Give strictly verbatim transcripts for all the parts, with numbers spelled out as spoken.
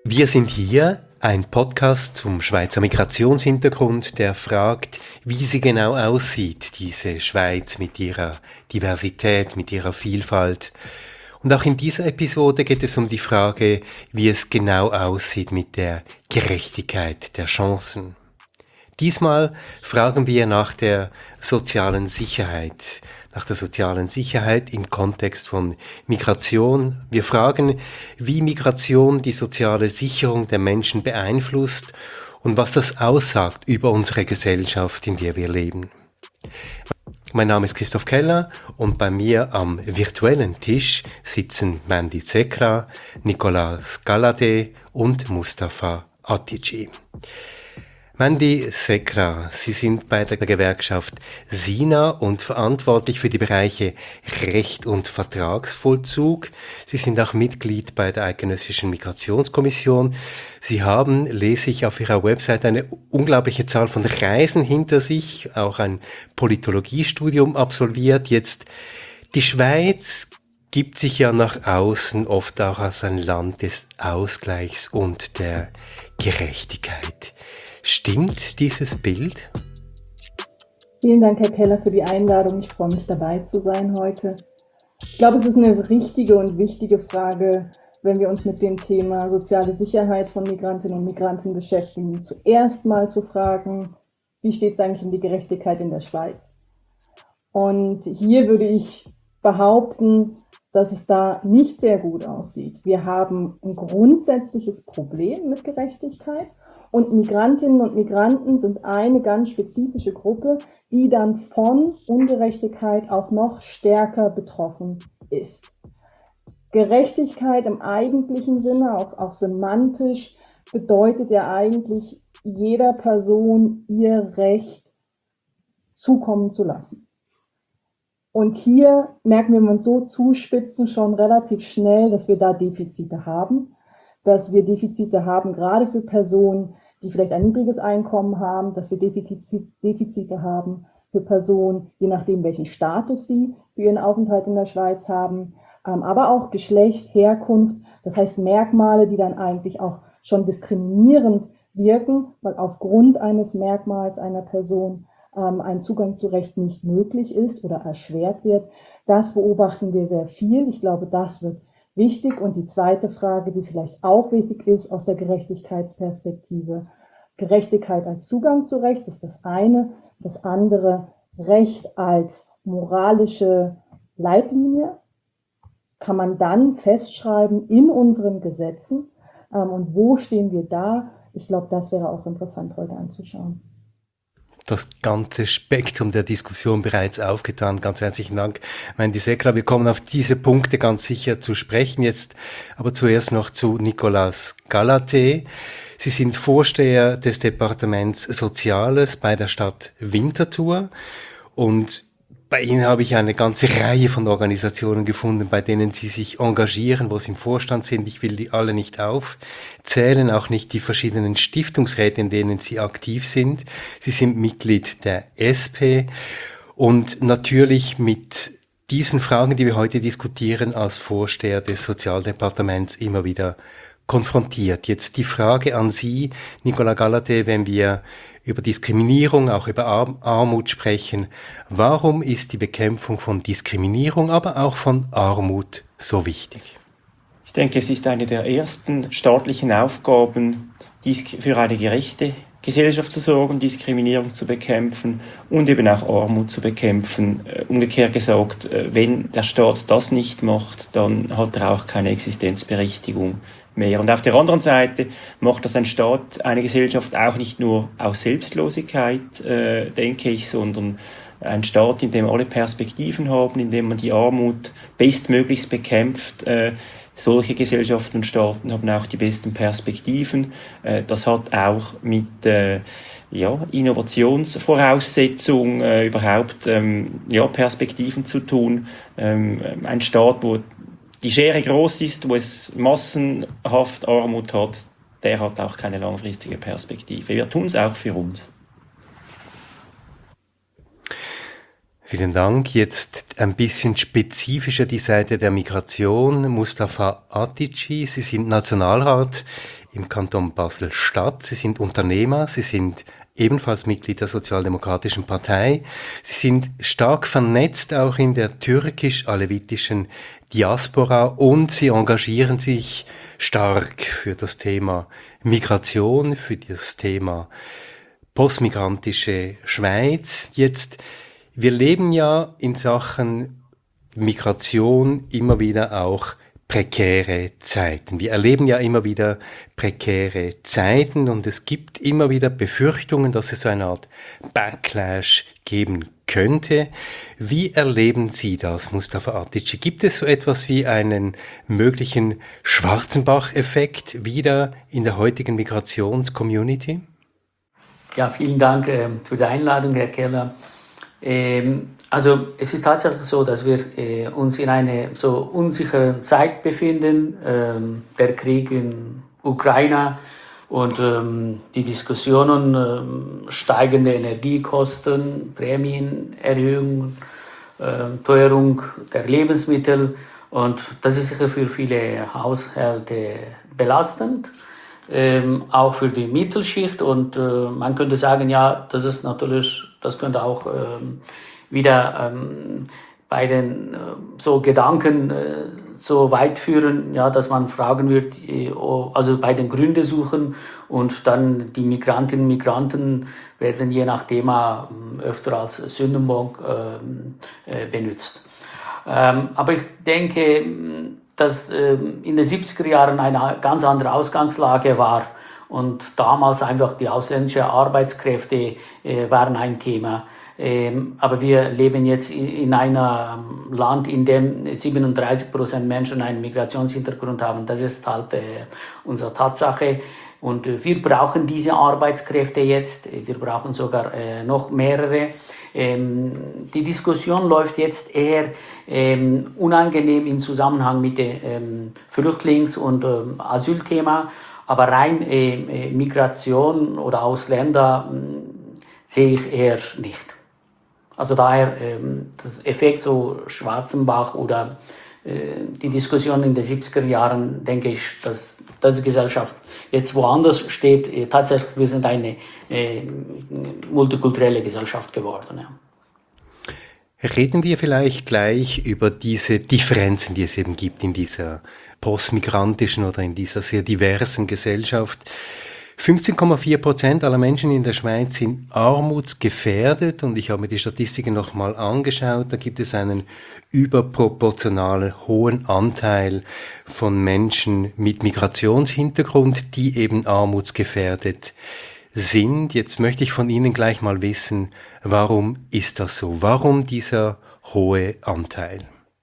Wir sind hier, ein Podcast zum Schweizer Migrationshintergrund, der fragt, wie sie genau aussieht, diese Schweiz mit ihrer Diversität, mit ihrer Vielfalt. Und auch in dieser Episode geht es um die Frage, wie es genau aussieht mit der Gerechtigkeit der Chancen. Diesmal fragen wir nach der sozialen Sicherheit, nach der sozialen Sicherheit im Kontext von Migration. Wir fragen, wie Migration die soziale Sicherung der Menschen beeinflusst und was das aussagt über unsere Gesellschaft, in der wir leben. Mein Name ist Christoph Keller und bei mir am virtuellen Tisch sitzen Mandy Zekra, Nicolas Galladay und Mustafa Atici. Mandy Zekra, Sie sind bei der Gewerkschaft SINA und verantwortlich für die Bereiche Recht und Vertragsvollzug. Sie sind auch Mitglied bei der Eidgenössischen Migrationskommission. Sie haben, lese ich auf Ihrer Website, eine unglaubliche Zahl von Reisen hinter sich, auch ein Politologiestudium absolviert. Jetzt, die Schweiz gibt sich ja nach außen oft auch als ein Land des Ausgleichs und der Gerechtigkeit. Stimmt dieses Bild? Vielen Dank, Herr Keller, für die Einladung. Ich freue mich, dabei zu sein heute. Ich glaube, es ist eine richtige und wichtige Frage, wenn wir uns mit dem Thema soziale Sicherheit von Migrantinnen und Migranten beschäftigen, zuerst mal zu fragen, wie steht es eigentlich um die Gerechtigkeit in der Schweiz? Und hier würde ich behaupten, dass es da nicht sehr gut aussieht. Wir haben ein grundsätzliches Problem mit Gerechtigkeit. Und Migrantinnen und Migranten sind eine ganz spezifische Gruppe, die dann von Ungerechtigkeit auch noch stärker betroffen ist. Gerechtigkeit im eigentlichen Sinne, auch, auch semantisch, bedeutet ja eigentlich, jeder Person ihr Recht zukommen zu lassen. Und hier merken wir, wenn wir uns so zuspitzen, schon relativ schnell, dass wir da Defizite haben. dass wir Defizite haben, gerade für Personen, die vielleicht ein niedriges Einkommen haben, dass wir Defizite haben für Personen, je nachdem, welchen Status sie für ihren Aufenthalt in der Schweiz haben, aber auch Geschlecht, Herkunft, das heißt Merkmale, die dann eigentlich auch schon diskriminierend wirken, weil aufgrund eines Merkmals einer Person ein Zugang zu Recht nicht möglich ist oder erschwert wird. Das beobachten wir sehr viel. Ich glaube, das wird wichtig. Und die zweite Frage, die vielleicht auch wichtig ist aus der Gerechtigkeitsperspektive, Gerechtigkeit als Zugang zu Recht ist das eine. Das andere, Recht als moralische Leitlinie, kann man dann festschreiben in unseren Gesetzen. Und wo stehen wir da? Ich glaube, das wäre auch interessant heute anzuschauen. Das ganze Spektrum der Diskussion bereits aufgetan. Ganz herzlichen Dank, Mandy Zekra. Wir kommen auf diese Punkte ganz sicher zu sprechen. Jetzt aber zuerst noch zu Nicolas Galladay. Sie sind Vorsteher des Departements Soziales bei der Stadt Winterthur und bei Ihnen habe ich eine ganze Reihe von Organisationen gefunden, bei denen Sie sich engagieren, wo Sie im Vorstand sind. Ich will die alle nicht aufzählen, auch nicht die verschiedenen Stiftungsräte, in denen Sie aktiv sind. Sie sind Mitglied der S P und natürlich mit diesen Fragen, die wir heute diskutieren, als Vorsteher des Sozialdepartements immer wieder konfrontiert. Jetzt die Frage an Sie, Nicolas Galladay, wenn wir über Diskriminierung, auch über Armut sprechen. Warum ist die Bekämpfung von Diskriminierung, aber auch von Armut so wichtig? Ich denke, es ist eine der ersten staatlichen Aufgaben, für eine gerechte Gesellschaft zu sorgen, Diskriminierung zu bekämpfen und eben auch Armut zu bekämpfen. Umgekehrt gesagt, wenn der Staat das nicht macht, dann hat er auch keine Existenzberechtigung mehr. Und auf der anderen Seite macht das ein Staat, eine Gesellschaft auch nicht nur aus Selbstlosigkeit, äh, denke ich, sondern ein Staat, in dem alle Perspektiven haben, in dem man die Armut bestmöglichst bekämpft. Äh, solche Gesellschaften und Staaten haben auch die besten Perspektiven. Äh, das hat auch mit äh, ja, Innovationsvoraussetzungen äh, überhaupt ähm, ja, Perspektiven zu tun. Ähm, ein Staat, wo die Schere groß ist, wo es massenhaft Armut hat, der hat auch keine langfristige Perspektive. Wir tun es auch für uns. Vielen Dank. Jetzt ein bisschen spezifischer die Seite der Migration. Mustafa Atici, Sie sind Nationalrat im Kanton Basel-Stadt. Sie sind Unternehmer, Sie sind ebenfalls Mitglied der Sozialdemokratischen Partei. Sie sind stark vernetzt auch in der türkisch-alevitischen Diaspora und Sie engagieren sich stark für das Thema Migration, für das Thema postmigrantische Schweiz. Jetzt, wir leben ja in Sachen Migration immer wieder auch prekäre Zeiten. Wir erleben ja immer wieder prekäre Zeiten und es gibt immer wieder Befürchtungen, dass es so eine Art Backlash geben könnte. Wie erleben Sie das, Mustafa Atici? Gibt es so etwas wie einen möglichen Schwarzenbach-Effekt wieder in der heutigen Migrationscommunity? Ja, vielen Dank äh, für die Einladung, Herr Keller. Ähm, also es ist tatsächlich so, dass wir äh, uns in einer so unsicheren Zeit befinden. Ähm, der Krieg in Ukraine und ähm, die Diskussionen, ähm, steigende Energiekosten, Prämienerhöhung, äh, Teuerung der Lebensmittel. Und das ist sicher für viele Haushalte belastend. Ähm, auch für die Mittelschicht und äh, man könnte sagen, ja, das ist natürlich, das könnte auch ähm, wieder ähm, bei den äh, so Gedanken äh, so weit führen, ja, dass man fragen wird, äh, also bei den Gründen suchen und dann die Migrantinnen und Migranten werden je nach Thema äh, öfter als Sündenbock äh, äh, benutzt. Ähm, aber ich denke, dass äh, in den siebziger Jahren eine ganz andere Ausgangslage war und damals einfach die ausländischen Arbeitskräfte äh, waren ein Thema. Ähm, aber wir leben jetzt in, in einem Land, in dem siebenunddreißig Prozent Menschen einen Migrationshintergrund haben. Das ist halt äh, unsere Tatsache. Und äh, wir brauchen diese Arbeitskräfte jetzt. Wir brauchen sogar äh, noch mehrere. Ähm, die Diskussion läuft jetzt eher ähm, unangenehm im Zusammenhang mit dem ähm, Flüchtlings- und ähm, Asylthema, aber rein äh, Migration oder Ausländer äh, sehe ich eher nicht. Also daher ähm, das Effekt so Schwarzenbach oder äh, die Diskussion in den siebziger Jahren, denke ich, dass diese Gesellschaft jetzt woanders steht. Äh, tatsächlich, wir sind eine äh, multikulturelle Gesellschaft geworden. Ja. Reden wir vielleicht gleich über diese Differenzen, die es eben gibt in dieser postmigrantischen oder in dieser sehr diversen Gesellschaft. fünfzehn Komma vier Prozent aller Menschen in der Schweiz sind armutsgefährdet und ich habe mir die Statistiken nochmal angeschaut. Da gibt es einen überproportional hohen Anteil von Menschen mit Migrationshintergrund, die eben armutsgefährdet sind. Jetzt möchte ich von Ihnen gleich mal wissen, warum ist das so? Warum dieser hohe Anteil?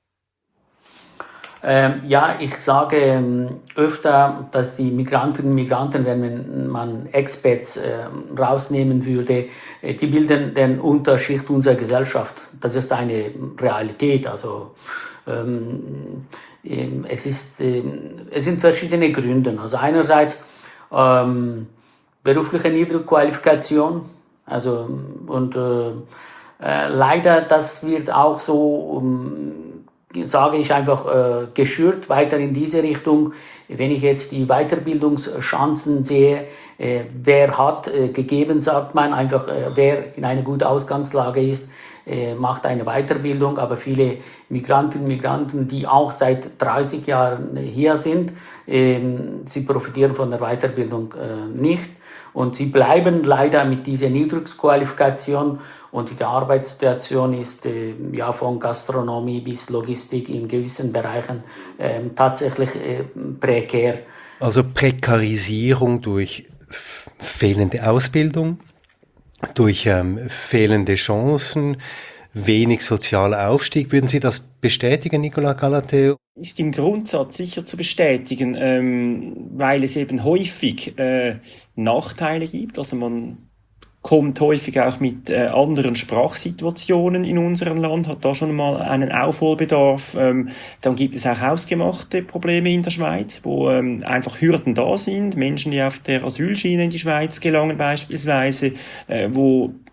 Ähm, ja, ich sage ähm, öfter, dass die Migrantinnen und Migranten, wenn man Expats äh, rausnehmen würde, äh, die bilden den Unterschicht unserer Gesellschaft. Das ist eine Realität. Also ähm, ähm, es ist, ähm, es sind verschiedene Gründe. Also einerseits ähm, berufliche Niedrigqualifikation, also und äh, äh, leider das wird auch so um, sage ich einfach, äh, geschürt weiter in diese Richtung. Wenn ich jetzt die Weiterbildungschancen sehe, äh, wer hat äh, gegeben, sagt man einfach, äh, wer in einer guten Ausgangslage ist, äh, macht eine Weiterbildung. Aber viele Migrantinnen und Migranten, die auch seit dreißig Jahren hier sind, äh, sie profitieren von der Weiterbildung äh, nicht. Und sie bleiben leider mit dieser Niedrigqualifikation und die Arbeitssituation ist äh, ja von Gastronomie bis Logistik in gewissen Bereichen äh, tatsächlich äh, prekär. Also Prekarisierung durch f- fehlende Ausbildung, durch ähm, fehlende Chancen, wenig sozialer Aufstieg. Würden Sie das bestätigen, Nicolas Gallaté? Ist im Grundsatz sicher zu bestätigen, ähm, weil es eben häufig äh, Nachteile gibt. Also man kommt häufig auch mit äh, anderen Sprachsituationen in unserem Land, hat da schon mal einen Aufholbedarf. Ähm, dann gibt es auch hausgemachte Probleme in der Schweiz, wo ähm, einfach Hürden da sind. Menschen, die auf der Asylschiene in die Schweiz gelangen beispielsweise, äh, wo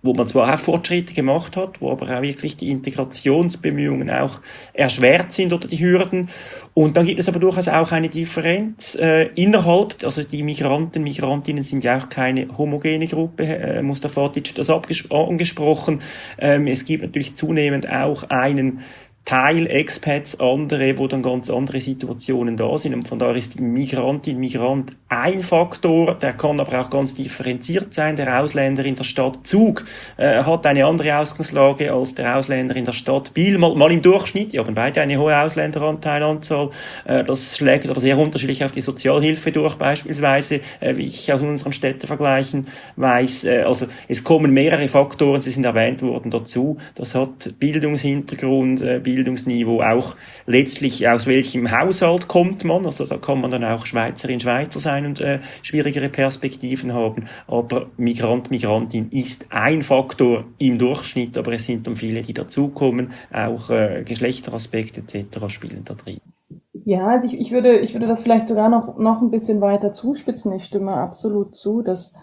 wo man zwar auch Fortschritte gemacht hat, wo aber auch wirklich die Integrationsbemühungen auch erschwert sind oder die Hürden. Und dann gibt es aber durchaus auch eine Differenz äh, innerhalb, also die Migranten, Migrantinnen sind ja auch keine homogene Gruppe, äh, Mustafa Hadzic hat das angesprochen. Ähm, es gibt natürlich zunehmend auch einen Teil Expats, andere, wo dann ganz andere Situationen da sind. Und von daher ist die Migrantin, Migrant ein Faktor, der kann aber auch ganz differenziert sein. Der Ausländer in der Stadt Zug äh, hat eine andere Ausgangslage als der Ausländer in der Stadt Biel. Mal, mal im Durchschnitt, die haben beide eine hohe Ausländeranteilanzahl. Äh, das schlägt aber sehr unterschiedlich auf die Sozialhilfe durch, beispielsweise, äh, wie ich aus unseren Städtevergleichen weiß. Äh, also es kommen mehrere Faktoren, sie sind erwähnt worden, dazu. Das hat Bildungshintergrund, äh, Bildungsniveau, auch letztlich aus welchem Haushalt kommt man, also da kann man dann auch Schweizerin, Schweizer sein und äh, schwierigere Perspektiven haben, aber Migrant, Migrantin ist ein Faktor im Durchschnitt, aber es sind dann viele, die dazukommen, auch äh, Geschlechteraspekte et cetera spielen da drin. Ja, also ich, ich würde, ich würde das vielleicht sogar noch, noch ein bisschen weiter zuspitzen. Ich stimme absolut zu, dass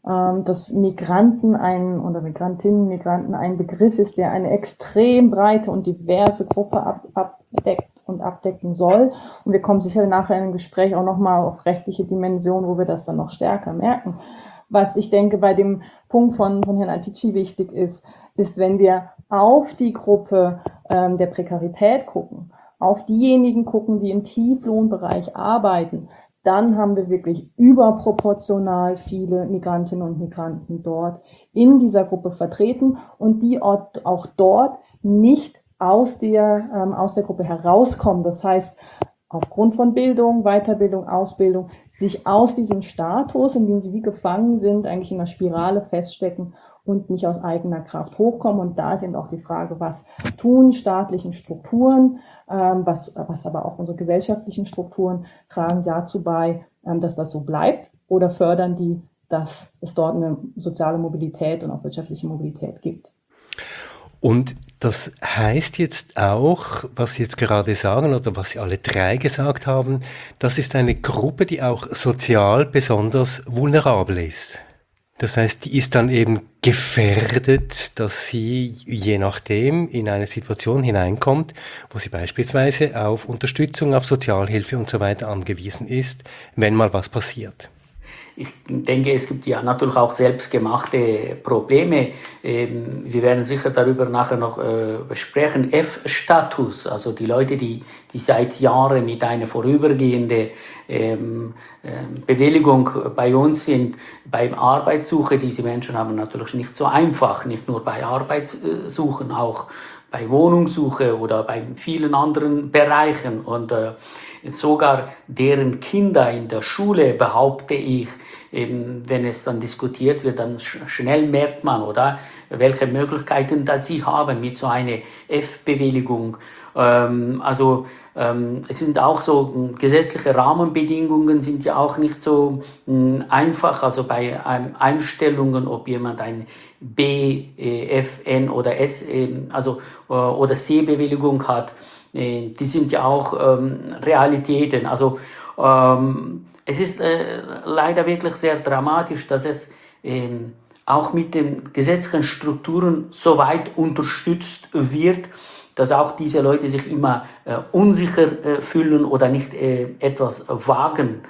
dass Migranten ein oder Migrantinnen, Migranten ein Begriff ist, der eine extrem breite und diverse Gruppe ab, abdeckt und abdecken soll. Und wir kommen sicher nachher im Gespräch auch nochmal auf rechtliche Dimensionen, wo wir das dann noch stärker merken. Was ich denke, bei dem Punkt von, von Herrn Hadzic wichtig ist, ist, wenn wir auf die Gruppe ähm, der Prekarität gucken, auf diejenigen gucken, die im Tieflohnbereich arbeiten, dann haben wir wirklich überproportional viele Migrantinnen und Migranten dort in dieser Gruppe vertreten und die auch dort nicht aus der, ähm, aus der Gruppe herauskommen. Das heißt, aufgrund von Bildung, Weiterbildung, Ausbildung, sich aus diesem Status, in dem sie wie gefangen sind, eigentlich in einer Spirale feststecken und nicht aus eigener Kraft hochkommen. Und da ist eben auch die Frage, was tun staatlichen Strukturen, ähm, was, was aber auch unsere gesellschaftlichen Strukturen tragen dazu bei, ähm, dass das so bleibt, oder fördern die, dass es dort eine soziale Mobilität und auch wirtschaftliche Mobilität gibt. Und das heißt jetzt auch, was Sie jetzt gerade sagen oder was Sie alle drei gesagt haben, das ist eine Gruppe, die auch sozial besonders vulnerabel ist. Das heißt, die ist dann eben gefährdet, dass sie je nachdem in eine Situation hineinkommt, wo sie beispielsweise auf Unterstützung, auf Sozialhilfe und so weiter angewiesen ist, wenn mal was passiert. Ich denke, es gibt ja natürlich auch selbstgemachte Probleme. Wir werden sicher darüber nachher noch sprechen. F-Status, also die Leute, die, die seit Jahren mit einer vorübergehenden ähm, Bewilligung bei uns sind, beim Arbeitssuche. Diese Menschen haben natürlich nicht so einfach, nicht nur bei Arbeitssuchen, auch bei Wohnungssuche oder bei vielen anderen Bereichen. Und äh, sogar deren Kinder in der Schule, behaupte ich, eben, wenn es dann diskutiert wird, dann sch- schnell merkt man, oder, welche Möglichkeiten das sie haben mit so einer F-Bewilligung. Ähm, also ähm, es sind auch so gesetzliche Rahmenbedingungen sind ja auch nicht so mh, einfach. Also bei ähm, Einstellungen, ob jemand ein B, äh, F, N oder S, äh, also äh, oder C-Bewilligung hat, äh, die sind ja auch ähm, Realitäten. Also ähm, es ist äh, leider wirklich sehr dramatisch, dass es ähm, auch mit den gesetzlichen Strukturen so weit unterstützt wird, dass auch diese Leute sich immer äh, unsicher äh, fühlen oder nicht äh, etwas wagen.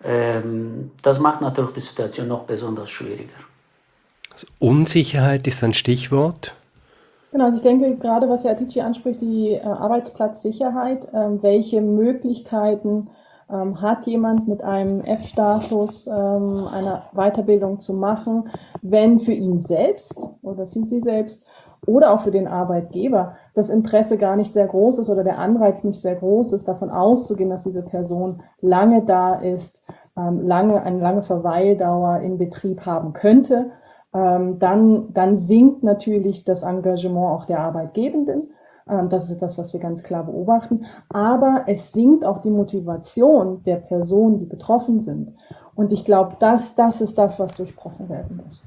Ähm, das macht natürlich die Situation noch besonders schwieriger. Also Unsicherheit ist ein Stichwort. Genau, also ich denke, gerade was Herr Hadzic anspricht, die äh, Arbeitsplatzsicherheit, äh, welche Möglichkeiten ähm, hat jemand mit einem F-Status ähm, eine Weiterbildung zu machen, wenn für ihn selbst oder für sie selbst oder auch für den Arbeitgeber das Interesse gar nicht sehr groß ist oder der Anreiz nicht sehr groß ist, davon auszugehen, dass diese Person lange da ist, ähm, lange, eine lange Verweildauer im Betrieb haben könnte, ähm, dann, dann sinkt natürlich das Engagement auch der Arbeitgebenden. Ähm, das ist etwas, was wir ganz klar beobachten. Aber es sinkt auch die Motivation der Personen, die betroffen sind. Und ich glaube, das, das ist das, was durchbrochen werden muss.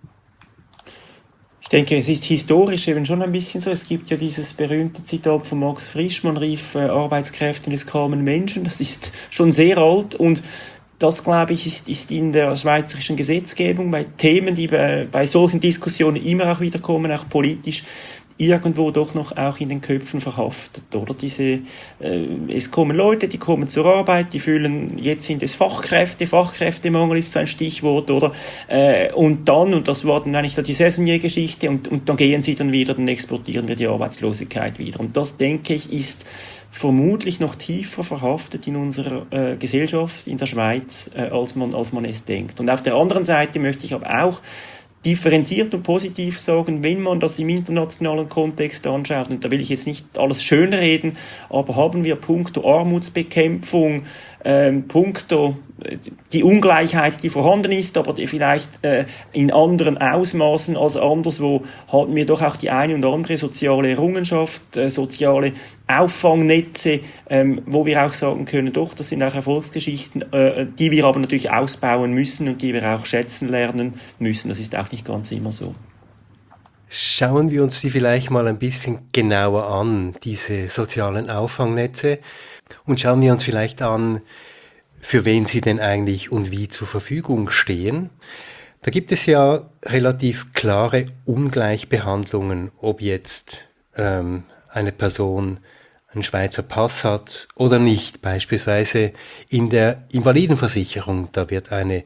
Ich denke, es ist historisch eben schon ein bisschen so. Es gibt ja dieses berühmte Zitat von Max Frisch, man rief äh, Arbeitskräfte des kamen Menschen. Das ist schon sehr alt und das, glaube ich, ist, ist in der schweizerischen Gesetzgebung bei Themen, die bei, bei solchen Diskussionen immer auch wieder kommen, auch politisch, irgendwo doch noch auch in den Köpfen verhaftet, oder? Diese, äh, es kommen Leute, die kommen zur Arbeit, die fühlen, jetzt sind es Fachkräfte, Fachkräftemangel ist so ein Stichwort, oder? Äh, und dann, und das war dann eigentlich die Saisoniergeschichte, und, und dann gehen sie dann wieder, dann exportieren wir die Arbeitslosigkeit wieder. Und das, denke ich, ist vermutlich noch tiefer verhaftet in unserer äh, Gesellschaft, in der Schweiz, äh, als man, als man es denkt. Und auf der anderen Seite möchte ich aber auch differenziert und positiv sagen, wenn man das im internationalen Kontext anschaut, und da will ich jetzt nicht alles schönreden, aber haben wir punkto Armutsbekämpfung, ähm, punkto äh, die Ungleichheit, die vorhanden ist, aber die vielleicht äh, in anderen Ausmaßen als anderswo, haben wir doch auch die eine und andere soziale Errungenschaft, äh, soziale Auffangnetze, ähm, wo wir auch sagen können, doch, das sind auch Erfolgsgeschichten, äh, die wir aber natürlich ausbauen müssen und die wir auch schätzen lernen müssen. Das ist auch nicht ganz immer so. Schauen wir uns die vielleicht mal ein bisschen genauer an, diese sozialen Auffangnetze, und schauen wir uns vielleicht an, für wen sie denn eigentlich und wie zur Verfügung stehen. Da gibt es ja relativ klare Ungleichbehandlungen, ob jetzt ähm, eine Person einen Schweizer Pass hat oder nicht. Beispielsweise in der Invalidenversicherung, da wird eine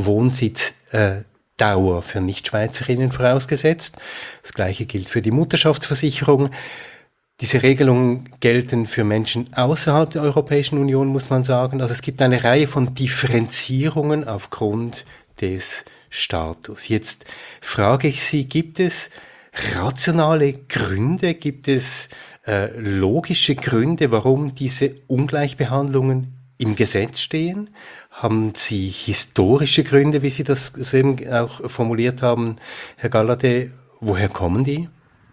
Wohnsitzdauer für Nichtschweizerinnen vorausgesetzt. Das Gleiche gilt für die Mutterschaftsversicherung. Diese Regelungen gelten für Menschen außerhalb der Europäischen Union, muss man sagen. Also es gibt eine Reihe von Differenzierungen aufgrund des Status. Jetzt frage ich Sie, gibt es rationale Gründe, gibt es äh, logische Gründe, warum diese Ungleichbehandlungen im Gesetz stehen? Haben Sie historische Gründe, wie Sie das so eben auch formuliert haben, Herr Galladay? Woher kommen die?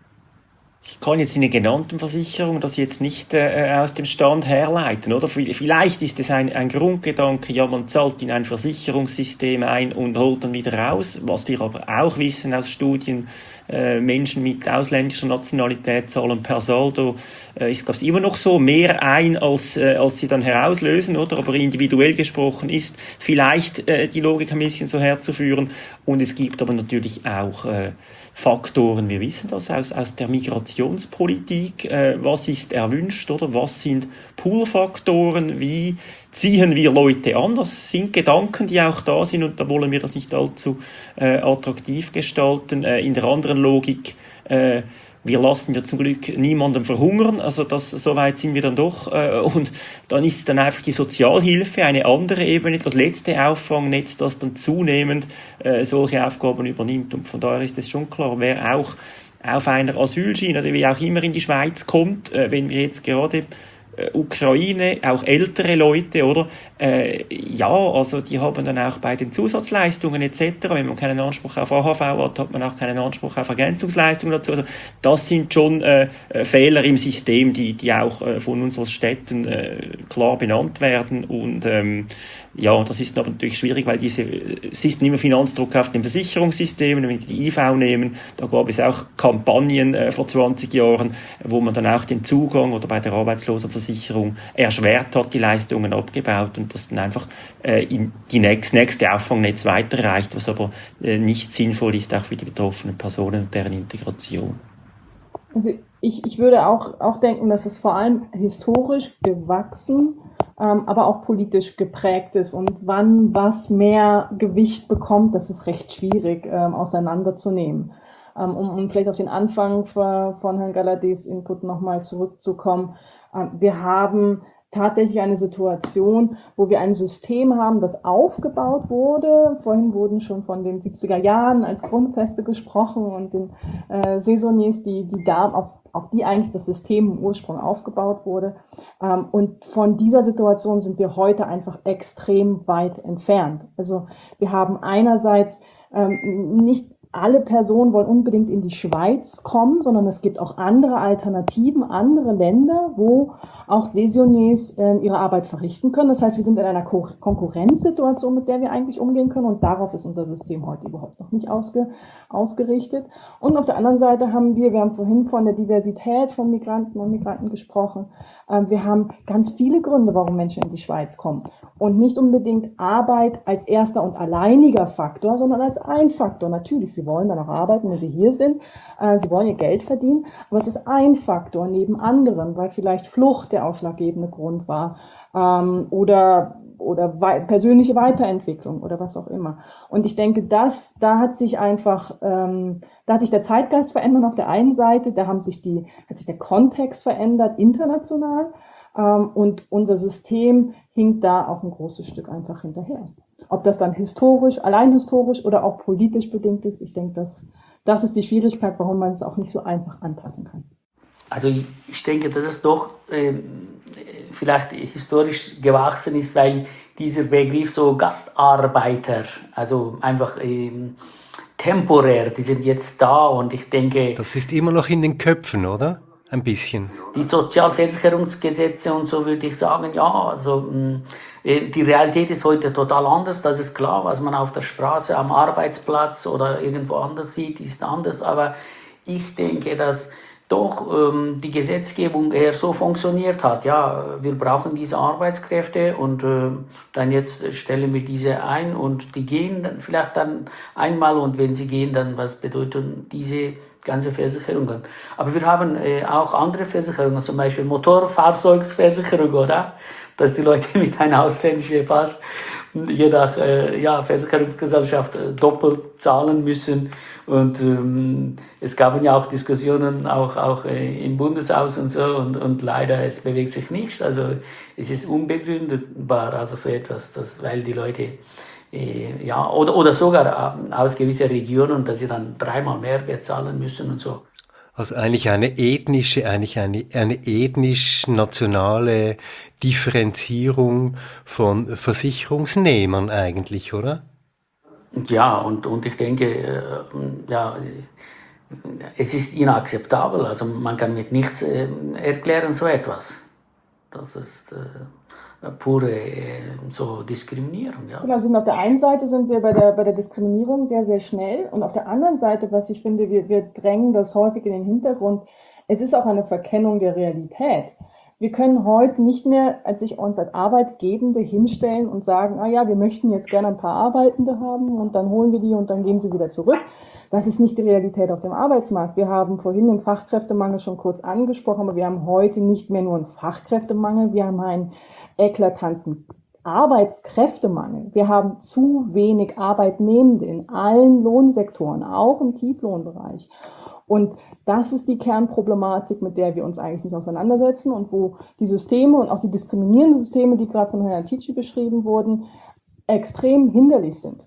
Ich kann jetzt in den genannten Versicherungen das jetzt nicht äh, aus dem Stand herleiten, oder? Vielleicht ist es ein, ein Grundgedanke, ja, man zahlt in ein Versicherungssystem ein und holt dann wieder raus. Was wir aber auch wissen aus Studien, äh, Menschen mit ausländischer Nationalität zahlen per Saldo, äh, ist, glaube ich, immer noch so, mehr ein, als, äh, als sie dann herauslösen, oder? Aber individuell gesprochen ist vielleicht äh, die Logik ein bisschen so herzuführen. Und es gibt aber natürlich auch äh, Faktoren, wir wissen das aus, aus der Migrationspolitik, äh, was ist erwünscht, oder was sind Pull-Faktoren, wie ziehen wir Leute an, das sind Gedanken, die auch da sind, und da wollen wir das nicht allzu äh, attraktiv gestalten. Äh, in der anderen Logik, äh, wir lassen ja zum Glück niemandem verhungern, also das, so weit sind wir dann doch, äh, und dann ist dann einfach die Sozialhilfe eine andere Ebene, das letzte Auffangnetz, das dann zunehmend äh, solche Aufgaben übernimmt, und von daher ist es schon klar, wer auch auf einer Asylschiene oder wie auch immer in die Schweiz kommt, äh, wenn wir jetzt gerade Ukraine, auch ältere Leute, oder? Äh, ja, also die haben dann auch bei den Zusatzleistungen et cetera, wenn man keinen Anspruch auf A H V hat, hat man auch keinen Anspruch auf Ergänzungsleistungen dazu. Also das sind schon äh, Fehler im System, die, die auch äh, von uns als Städten äh, klar benannt werden, und ähm, ja, das ist aber natürlich schwierig, weil diese, es ist immer Finanzdruck auf den Versicherungssystemen. Wenn wir die I V nehmen, da gab es auch Kampagnen äh, vor zwanzig Jahren, wo man dann auch den Zugang, oder bei der Arbeitslosenversicherung erschwert hat, die Leistungen abgebaut, und das dann einfach äh, in die nächst, nächste Auffangnetz weiterreicht, was aber äh, nicht sinnvoll ist, auch für die betroffenen Personen und deren Integration. Also ich, ich würde auch, auch denken, dass es vor allem historisch gewachsen, ähm, aber auch politisch geprägt ist, und wann was mehr Gewicht bekommt, das ist recht schwierig ähm, auseinanderzunehmen. Ähm, um, um vielleicht auf den Anfang von, von Herrn Galladays Input nochmal zurückzukommen. Ähm, wir haben tatsächlich eine Situation, wo wir ein System haben, das aufgebaut wurde. Vorhin wurden schon von den siebziger Jahren als Grundfeste gesprochen und den äh, Saisonniers, die, die da auf, auf die eigentlich das System im Ursprung aufgebaut wurde. Ähm, und von dieser Situation sind wir heute einfach extrem weit entfernt. Also wir haben einerseits ähm, nicht alle Personen wollen unbedingt in die Schweiz kommen, sondern es gibt auch andere Alternativen, andere Länder, wo auch Saisonniers äh, ihre Arbeit verrichten können. Das heißt, wir sind in einer Ko- Konkurrenzsituation, mit der wir eigentlich umgehen können, und darauf ist unser System heute überhaupt noch nicht ausge, ausgerichtet. Und auf der anderen Seite haben wir, wir haben vorhin von der Diversität von Migranten und Migranten gesprochen, äh, wir haben ganz viele Gründe, warum Menschen in die Schweiz kommen. Und nicht unbedingt Arbeit als erster und alleiniger Faktor, sondern als ein Faktor. Natürlich, sie wollen dann auch arbeiten, wenn sie hier sind. Äh, sie wollen ihr Geld verdienen. Aber es ist ein Faktor neben anderen, weil vielleicht Flucht der ausschlaggebende Grund war. Ähm, oder oder wei- persönliche Weiterentwicklung oder was auch immer. Und ich denke, das, da hat sich einfach, ähm, da hat sich der Zeitgeist verändert auf der einen Seite, da haben sich die, hat sich der Kontext verändert international. Ähm, und unser System hinkt da auch ein großes Stück einfach hinterher. Ob das dann historisch, allein historisch oder auch politisch bedingt ist, ich denke, das, das ist die Schwierigkeit, warum man es auch nicht so einfach anpassen kann. Also ich, ich denke, dass es doch ähm, vielleicht historisch gewachsen ist, weil dieser Begriff so Gastarbeiter, also einfach ähm, temporär, die sind jetzt da, und ich denke, Das ist immer noch in den Köpfen, oder? Ein bisschen. die Sozialversicherungsgesetze und so, würde ich sagen, ja, also mh, äh, die Realität ist heute total anders, das ist klar, was man auf der Straße, am Arbeitsplatz oder irgendwo anders sieht, ist anders, aber ich denke, dass doch ähm, die Gesetzgebung eher so funktioniert hat, ja, wir brauchen diese Arbeitskräfte, und äh, dann jetzt stellen wir diese ein, und die gehen dann vielleicht dann einmal, und wenn sie gehen, dann was bedeuten diese ganze Versicherungen. Aber wir haben äh, auch andere Versicherungen, zum Beispiel Motorfahrzeugsversicherung, oder? Dass die Leute mit einem ausländischen Pass je nach äh, ja, Versicherungsgesellschaft äh, doppelt zahlen müssen. Und ähm, es gab ja auch Diskussionen auch, auch äh, im Bundeshaus und so, und, und leider, es bewegt sich nicht. Also es ist unbegründbar, also so etwas, das, weil die Leute äh, ja, oder, oder sogar äh, aus gewissen Regionen, dass sie dann dreimal mehr bezahlen müssen und so. Also eigentlich eine ethnische, eigentlich eine, eine ethnisch-nationale Differenzierung von Versicherungsnehmern eigentlich, oder? Ja, und, und ich denke, äh, ja, es ist inakzeptabel. Also man kann mit nichts äh, erklären, so etwas. Das ist äh, pure äh, so Diskriminierung. Ja. Genau, also auf der einen Seite sind wir bei der, bei der Diskriminierung sehr, sehr schnell, und auf der anderen Seite, was ich finde, wir, wir drängen das häufig in den Hintergrund, es ist auch eine Verkennung der Realität. Wir können heute nicht mehr als sich uns als Arbeitgebende hinstellen und sagen, ah ja, wir möchten jetzt gerne ein paar Arbeitende haben, und dann holen wir die und dann gehen sie wieder zurück. Das ist nicht die Realität auf dem Arbeitsmarkt. Wir haben vorhin den Fachkräftemangel schon kurz angesprochen, aber wir haben heute nicht mehr nur einen Fachkräftemangel, wir haben einen eklatanten Arbeitskräftemangel. Wir haben zu wenig Arbeitnehmende in allen Lohnsektoren, auch im Tieflohnbereich. Und das ist die Kernproblematik, mit der wir uns eigentlich nicht auseinandersetzen, und wo die Systeme und auch die diskriminierenden Systeme, die gerade von Herrn Tichy beschrieben wurden, extrem hinderlich sind.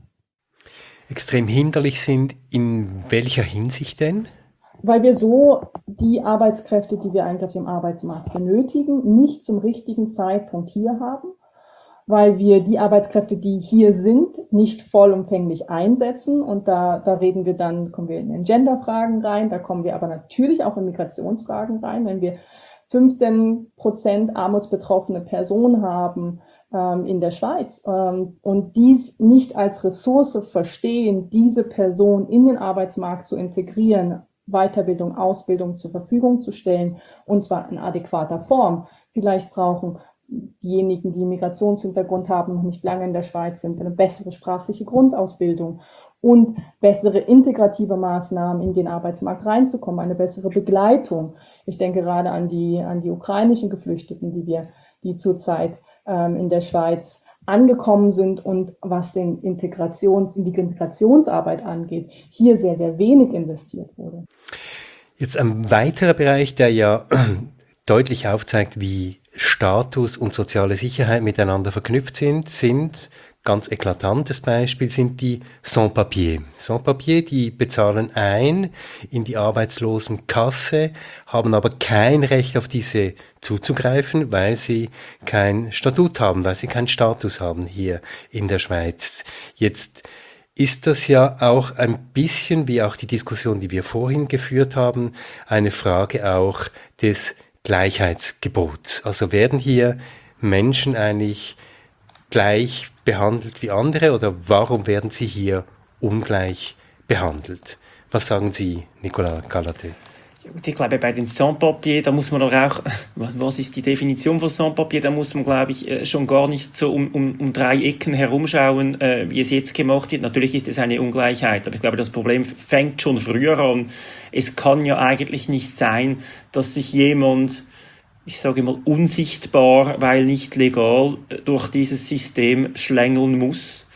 Extrem hinderlich sind in welcher Hinsicht denn? Weil wir so die Arbeitskräfte, die wir eigentlich auf dem Arbeitsmarkt benötigen, nicht zum richtigen Zeitpunkt hier haben, weil wir die Arbeitskräfte, die hier sind, nicht vollumfänglich einsetzen. Und da, da reden wir dann, kommen wir in den Genderfragen rein, da kommen wir aber natürlich auch in Migrationsfragen rein. Wenn wir fünfzehn Prozent armutsbetroffene Personen haben ähm, in der Schweiz ähm, und dies nicht als Ressource verstehen, diese Person in den Arbeitsmarkt zu integrieren, Weiterbildung, Ausbildung zur Verfügung zu stellen, und zwar in adäquater Form. Vielleicht brauchen diejenigen, die Migrationshintergrund haben, noch nicht lange in der Schweiz sind, eine bessere sprachliche Grundausbildung und bessere integrative Maßnahmen in den Arbeitsmarkt reinzukommen, eine bessere Begleitung. Ich denke gerade an die, an die ukrainischen Geflüchteten, die wir, die zurzeit ähm, in der Schweiz angekommen sind, und was den Integrations, in die Integrationsarbeit angeht, hier sehr, sehr wenig investiert wurde. Jetzt ein weiterer Bereich, der ja deutlich aufzeigt, wie Status und soziale Sicherheit miteinander verknüpft sind, sind, ganz eklatantes Beispiel, sind die Sans-Papiers. Sans-Papiers, die bezahlen ein in die Arbeitslosenkasse, haben aber kein Recht auf diese zuzugreifen, weil sie kein Statut haben, weil sie keinen Status haben hier in der Schweiz. Jetzt ist das ja auch ein bisschen, wie auch die Diskussion, die wir vorhin geführt haben, eine Frage auch des Gleichheitsgebots. Also werden hier Menschen eigentlich gleich behandelt wie andere oder warum werden sie hier ungleich behandelt? Was sagen Sie, Nicolas Galaté? Ich glaube, bei den Sans-Papiers, da muss man doch auch, was ist die Definition von Sans-Papiers, da muss man, glaube ich, schon gar nicht so um, um, um drei Ecken herumschauen, äh, wie es jetzt gemacht wird. Natürlich ist es eine Ungleichheit, aber ich glaube, das Problem fängt schon früher an. Es kann ja eigentlich nicht sein, dass sich jemand, ich sage mal, unsichtbar, weil nicht legal, durch dieses System schlängeln muss.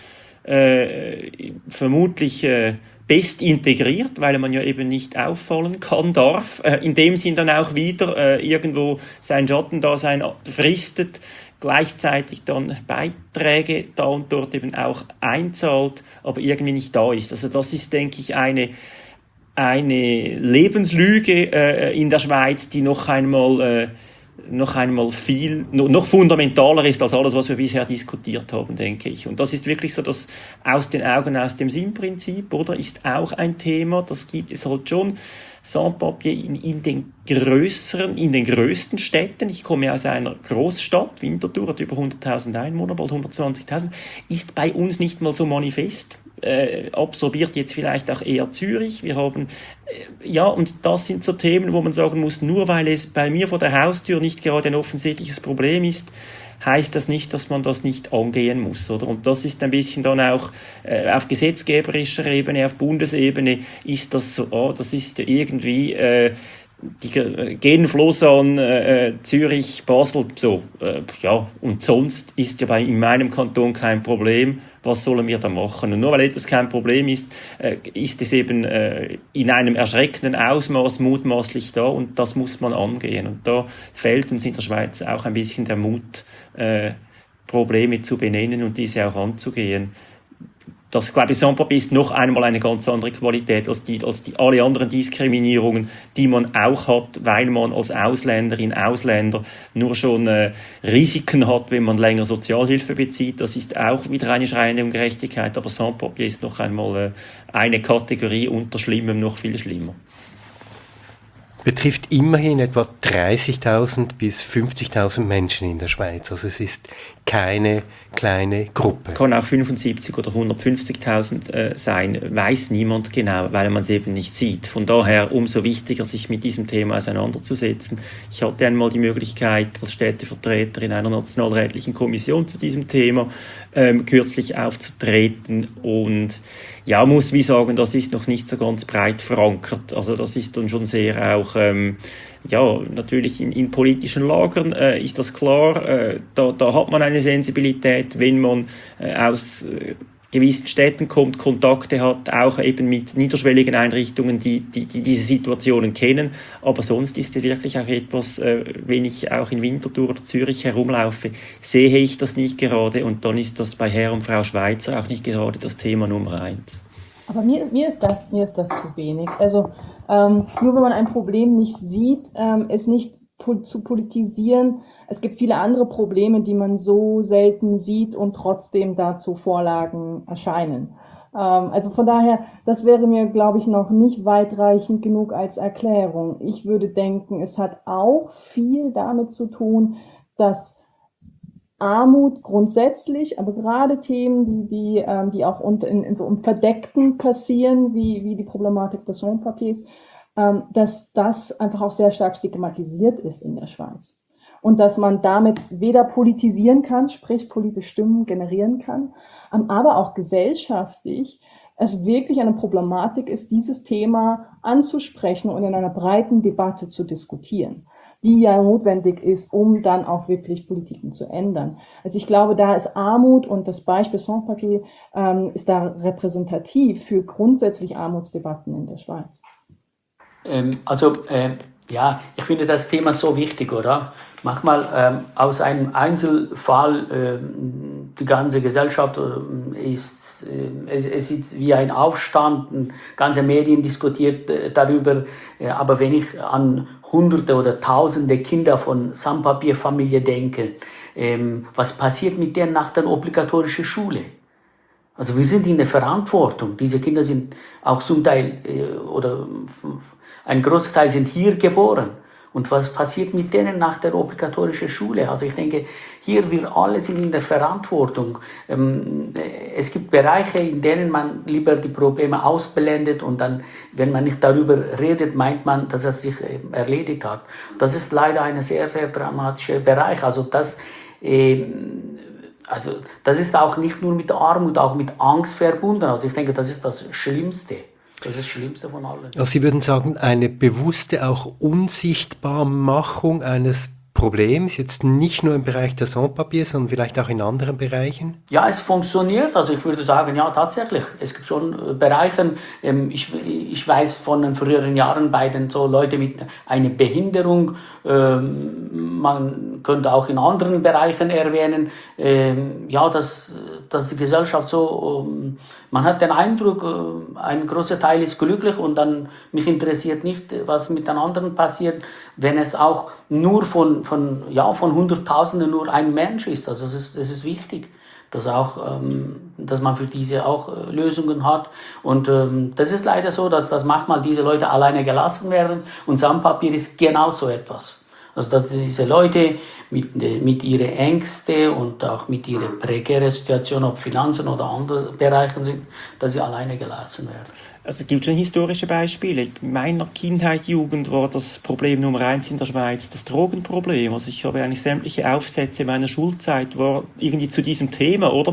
Äh, vermutlich äh, best integriert, weil man ja eben nicht auffallen kann, darf, äh, in dem Sinn dann auch wieder äh, irgendwo sein Schattendasein fristet, gleichzeitig dann Beiträge da und dort eben auch einzahlt, aber irgendwie nicht da ist. Also das ist, denke ich, eine eine Lebenslüge äh, in der Schweiz, die noch einmal äh, noch einmal viel, noch fundamentaler ist als alles, was wir bisher diskutiert haben, denke ich. Und das ist wirklich so das aus den Augen, aus dem Sinn-Prinzip, oder? Ist auch ein Thema, das gibt es halt schon. Sans-Papiers in, in den größeren, in den größten Städten, ich komme aus einer Großstadt, Winterthur hat über hunderttausend Einwohner, bald hundertzwanzigtausend, ist bei uns nicht mal so manifest. Äh, absorbiert jetzt vielleicht auch eher Zürich. Wir haben, äh, ja, und das sind so Themen, wo man sagen muss, nur weil es bei mir vor der Haustür nicht gerade ein offensichtliches Problem ist, heißt das nicht, dass man das nicht angehen muss, oder? Und das ist ein bisschen dann auch äh, auf gesetzgeberischer Ebene, auf Bundesebene ist das so, oh, das ist irgendwie äh, die Genfluss an äh, Zürich, Basel, so, äh, ja, und sonst ist ja bei, in meinem Kanton kein Problem. Was sollen wir da machen? Und nur weil etwas kein Problem ist, äh, ist es eben äh, in einem erschreckenden Ausmaß mutmaßlich da und das muss man angehen. Und da fehlt uns in der Schweiz auch ein bisschen der Mut, äh, Probleme zu benennen und diese auch anzugehen. Das, glaube ich, Sans-Papiers ist noch einmal eine ganz andere Qualität als die, als die alle anderen Diskriminierungen, die man auch hat, weil man als Ausländerin, Ausländer nur schon äh, Risiken hat, wenn man länger Sozialhilfe bezieht. Das ist auch wieder eine schreiende Ungerechtigkeit, aber Sans-Papiers ist noch einmal äh, eine Kategorie unter Schlimmem noch viel schlimmer. Betrifft immerhin etwa dreißigtausend bis fünfzigtausend Menschen in der Schweiz. Also es ist keine kleine Gruppe. Kann auch fünfundsiebzig oder hundertfünfzigtausend äh, sein, weiß niemand genau, weil man es eben nicht sieht. Von daher umso wichtiger, sich mit diesem Thema auseinanderzusetzen. Ich hatte einmal die Möglichkeit, als Städtevertreter in einer nationalrätlichen Kommission zu diesem Thema ähm, kürzlich aufzutreten und ja, muss wie sagen, das ist noch nicht so ganz breit verankert. Also das ist dann schon sehr auch, ähm, ja, natürlich in, in politischen Lagern äh, ist das klar. Äh, da, da hat man eine Sensibilität, wenn man äh, aus äh, gewissen Städten kommt, Kontakte hat, auch eben mit niederschwelligen Einrichtungen, die, die, die diese Situationen kennen. Aber sonst ist es wirklich auch etwas, äh, wenn ich auch in Winterthur oder Zürich herumlaufe, sehe ich das nicht gerade und dann ist das bei Herr und Frau Schweizer auch nicht gerade das Thema Nummer eins. Aber mir, mir, ist das, mir ist das zu wenig. Also ähm, nur wenn man ein Problem nicht sieht, ähm, es nicht po- zu politisieren. Es gibt viele andere Probleme, die man so selten sieht und trotzdem dazu Vorlagen erscheinen. Ähm, also von daher, das wäre mir, glaube ich, noch nicht weitreichend genug als Erklärung. Ich würde denken, es hat auch viel damit zu tun, dass Armut grundsätzlich, aber gerade Themen, die, die, ähm, die auch unter, in, in so einem Verdeckten passieren, wie, wie die Problematik des Sans-Papiers, ähm, dass das einfach auch sehr stark stigmatisiert ist in der Schweiz. Und dass man damit weder politisieren kann, sprich politische Stimmen generieren kann, ähm, aber auch gesellschaftlich es wirklich eine Problematik ist, dieses Thema anzusprechen und in einer breiten Debatte zu diskutieren, die ja notwendig ist, um dann auch wirklich Politiken zu ändern. Also ich glaube, da ist Armut und das Beispiel Sans-Papiers ähm, ist da repräsentativ für grundsätzlich Armutsdebatten in der Schweiz. Ähm, also äh, ja, ich finde das Thema so wichtig, oder? Manchmal ähm, aus einem Einzelfall ähm, die ganze Gesellschaft äh, ist, äh, es, es ist wie ein Aufstand, ganze Medien diskutiert äh, darüber, äh, aber wenn ich an Hunderte oder Tausende Kinder von Sans-Papiers-Familie denke, ähm, was passiert mit denen nach der obligatorischen Schule? Also wir sind in der Verantwortung. Diese Kinder sind auch zum Teil, äh, oder ein großer Teil sind hier geboren. Und was passiert mit denen nach der obligatorischen Schule? Also ich denke, hier wir alle sind in der Verantwortung. Ähm, es gibt Bereiche, in denen man lieber die Probleme ausblendet und dann, wenn man nicht darüber redet, meint man, dass es sich erledigt hat. Das ist leider ein sehr, sehr dramatischer Bereich. Also das, äh, also das ist auch nicht nur mit Armut, auch mit Angst verbunden. Also ich denke, das ist das Schlimmste. Das ist das Schlimmste von allen. Also Sie würden sagen, eine bewusste auch Unsichtbarmachung eines Problems, jetzt nicht nur im Bereich der Sans-Papiers, sondern vielleicht auch in anderen Bereichen? Ja, es funktioniert. Also ich würde sagen, ja, tatsächlich. Es gibt schon Bereiche, ähm, ich, ich weiß von den früheren Jahren bei den so Leuten mit einer Behinderung, ähm, man könnte auch in anderen Bereichen erwähnen, ähm, ja, dass, dass die Gesellschaft so, ähm, man hat den Eindruck, äh, ein großer Teil ist glücklich und dann mich interessiert nicht, was mit den anderen passiert, wenn es auch nur von, von, ja, von Hunderttausenden nur ein Mensch ist. Also es ist, es ist wichtig, dass, auch, ähm, dass man für diese auch äh, Lösungen hat. Und ähm, das ist leider so, dass, dass manchmal diese Leute alleine gelassen werden. Und Sans-Papier ist genau so etwas. Also dass diese Leute mit, mit ihren Ängsten und auch mit ihrer prekären Situation, ob Finanzen oder andere Bereiche sind, dass sie alleine gelassen werden. Also es gibt schon historische Beispiele. In meiner Kindheit, Jugend war das Problem Nummer eins in der Schweiz das Drogenproblem. Also ich habe eigentlich sämtliche Aufsätze meiner Schulzeit war irgendwie zu diesem Thema, oder?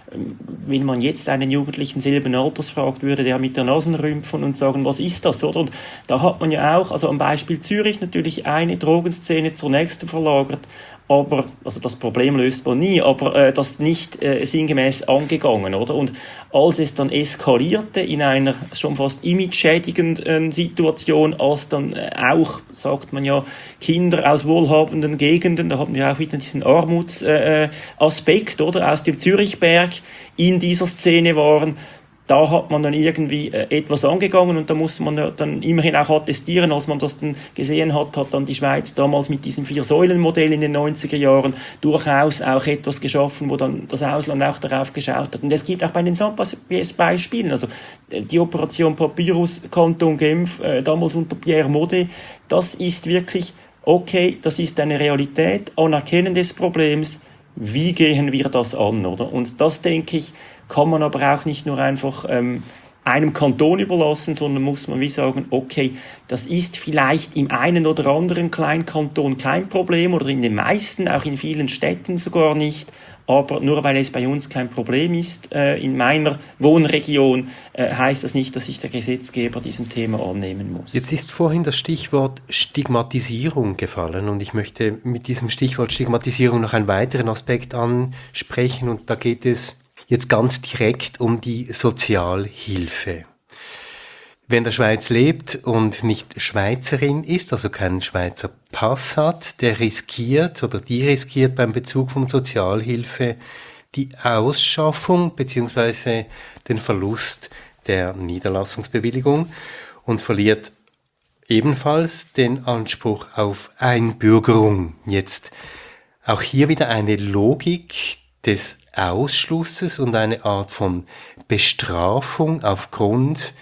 Wenn man jetzt einen Jugendlichen selben Alters fragt, würde der mit der Nase rümpfen und sagen, was ist das, oder? Und da hat man ja auch, also am Beispiel Zürich natürlich eine Drogenszene zur nächsten verlagert, aber, also das Problem löst man nie, aber äh, das nicht äh, sinngemäß angegangen, oder? Und als es dann eskalierte in einer schon fast image-schädigenden Situation, als dann äh, auch, sagt man ja, Kinder aus wohlhabenden Gegenden, da haben wir auch wieder diesen Armutsaspekt, äh, oder, aus dem Zürichberg in dieser Szene waren, da hat man dann irgendwie äh, etwas angegangen und da musste man ja dann immerhin auch attestieren, als man das dann gesehen hat, hat dann die Schweiz damals mit diesem Vier-Säulen-Modell in den neunziger Jahren durchaus auch etwas geschaffen, wo dann das Ausland auch darauf geschaut hat. Und es gibt auch bei den Sans-Papiers Beispielen, also die Operation Papyrus Kanton Genf, äh, damals unter Pierre Modet, das ist wirklich, okay, das ist eine Realität, Anerkennen des Problems, wie gehen wir das an, oder? Und das, denke ich, kann man aber auch nicht nur einfach ähm, einem Kanton überlassen, sondern muss man wie sagen, okay, das ist vielleicht im einen oder anderen Kleinkanton kein Problem oder in den meisten, auch in vielen Städten sogar nicht, aber nur weil es bei uns kein Problem ist, äh, in meiner Wohnregion, äh, heißt das nicht, dass sich der Gesetzgeber diesem Thema annehmen muss. Jetzt ist vorhin das Stichwort Stigmatisierung gefallen und ich möchte mit diesem Stichwort Stigmatisierung noch einen weiteren Aspekt ansprechen und da geht es jetzt ganz direkt um die Sozialhilfe. Wer in der Schweiz lebt und nicht Schweizerin ist, also keinen Schweizer Pass hat, der riskiert oder die riskiert beim Bezug von Sozialhilfe die Ausschaffung bzw. den Verlust der Niederlassungsbewilligung und verliert ebenfalls den Anspruch auf Einbürgerung. Jetzt auch hier wieder eine Logik des Ausschlusses und eine Art von Bestrafung aufgrund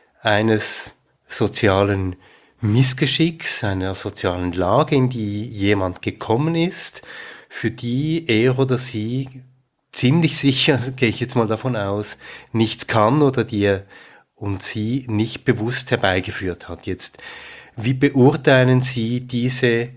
eines sozialen Missgeschicks, einer sozialen Lage, in die jemand gekommen ist, für die er oder sie ziemlich sicher, gehe ich jetzt mal davon aus, nichts kann oder die er und sie nicht bewusst herbeigeführt hat. Jetzt, wie beurteilen Sie diese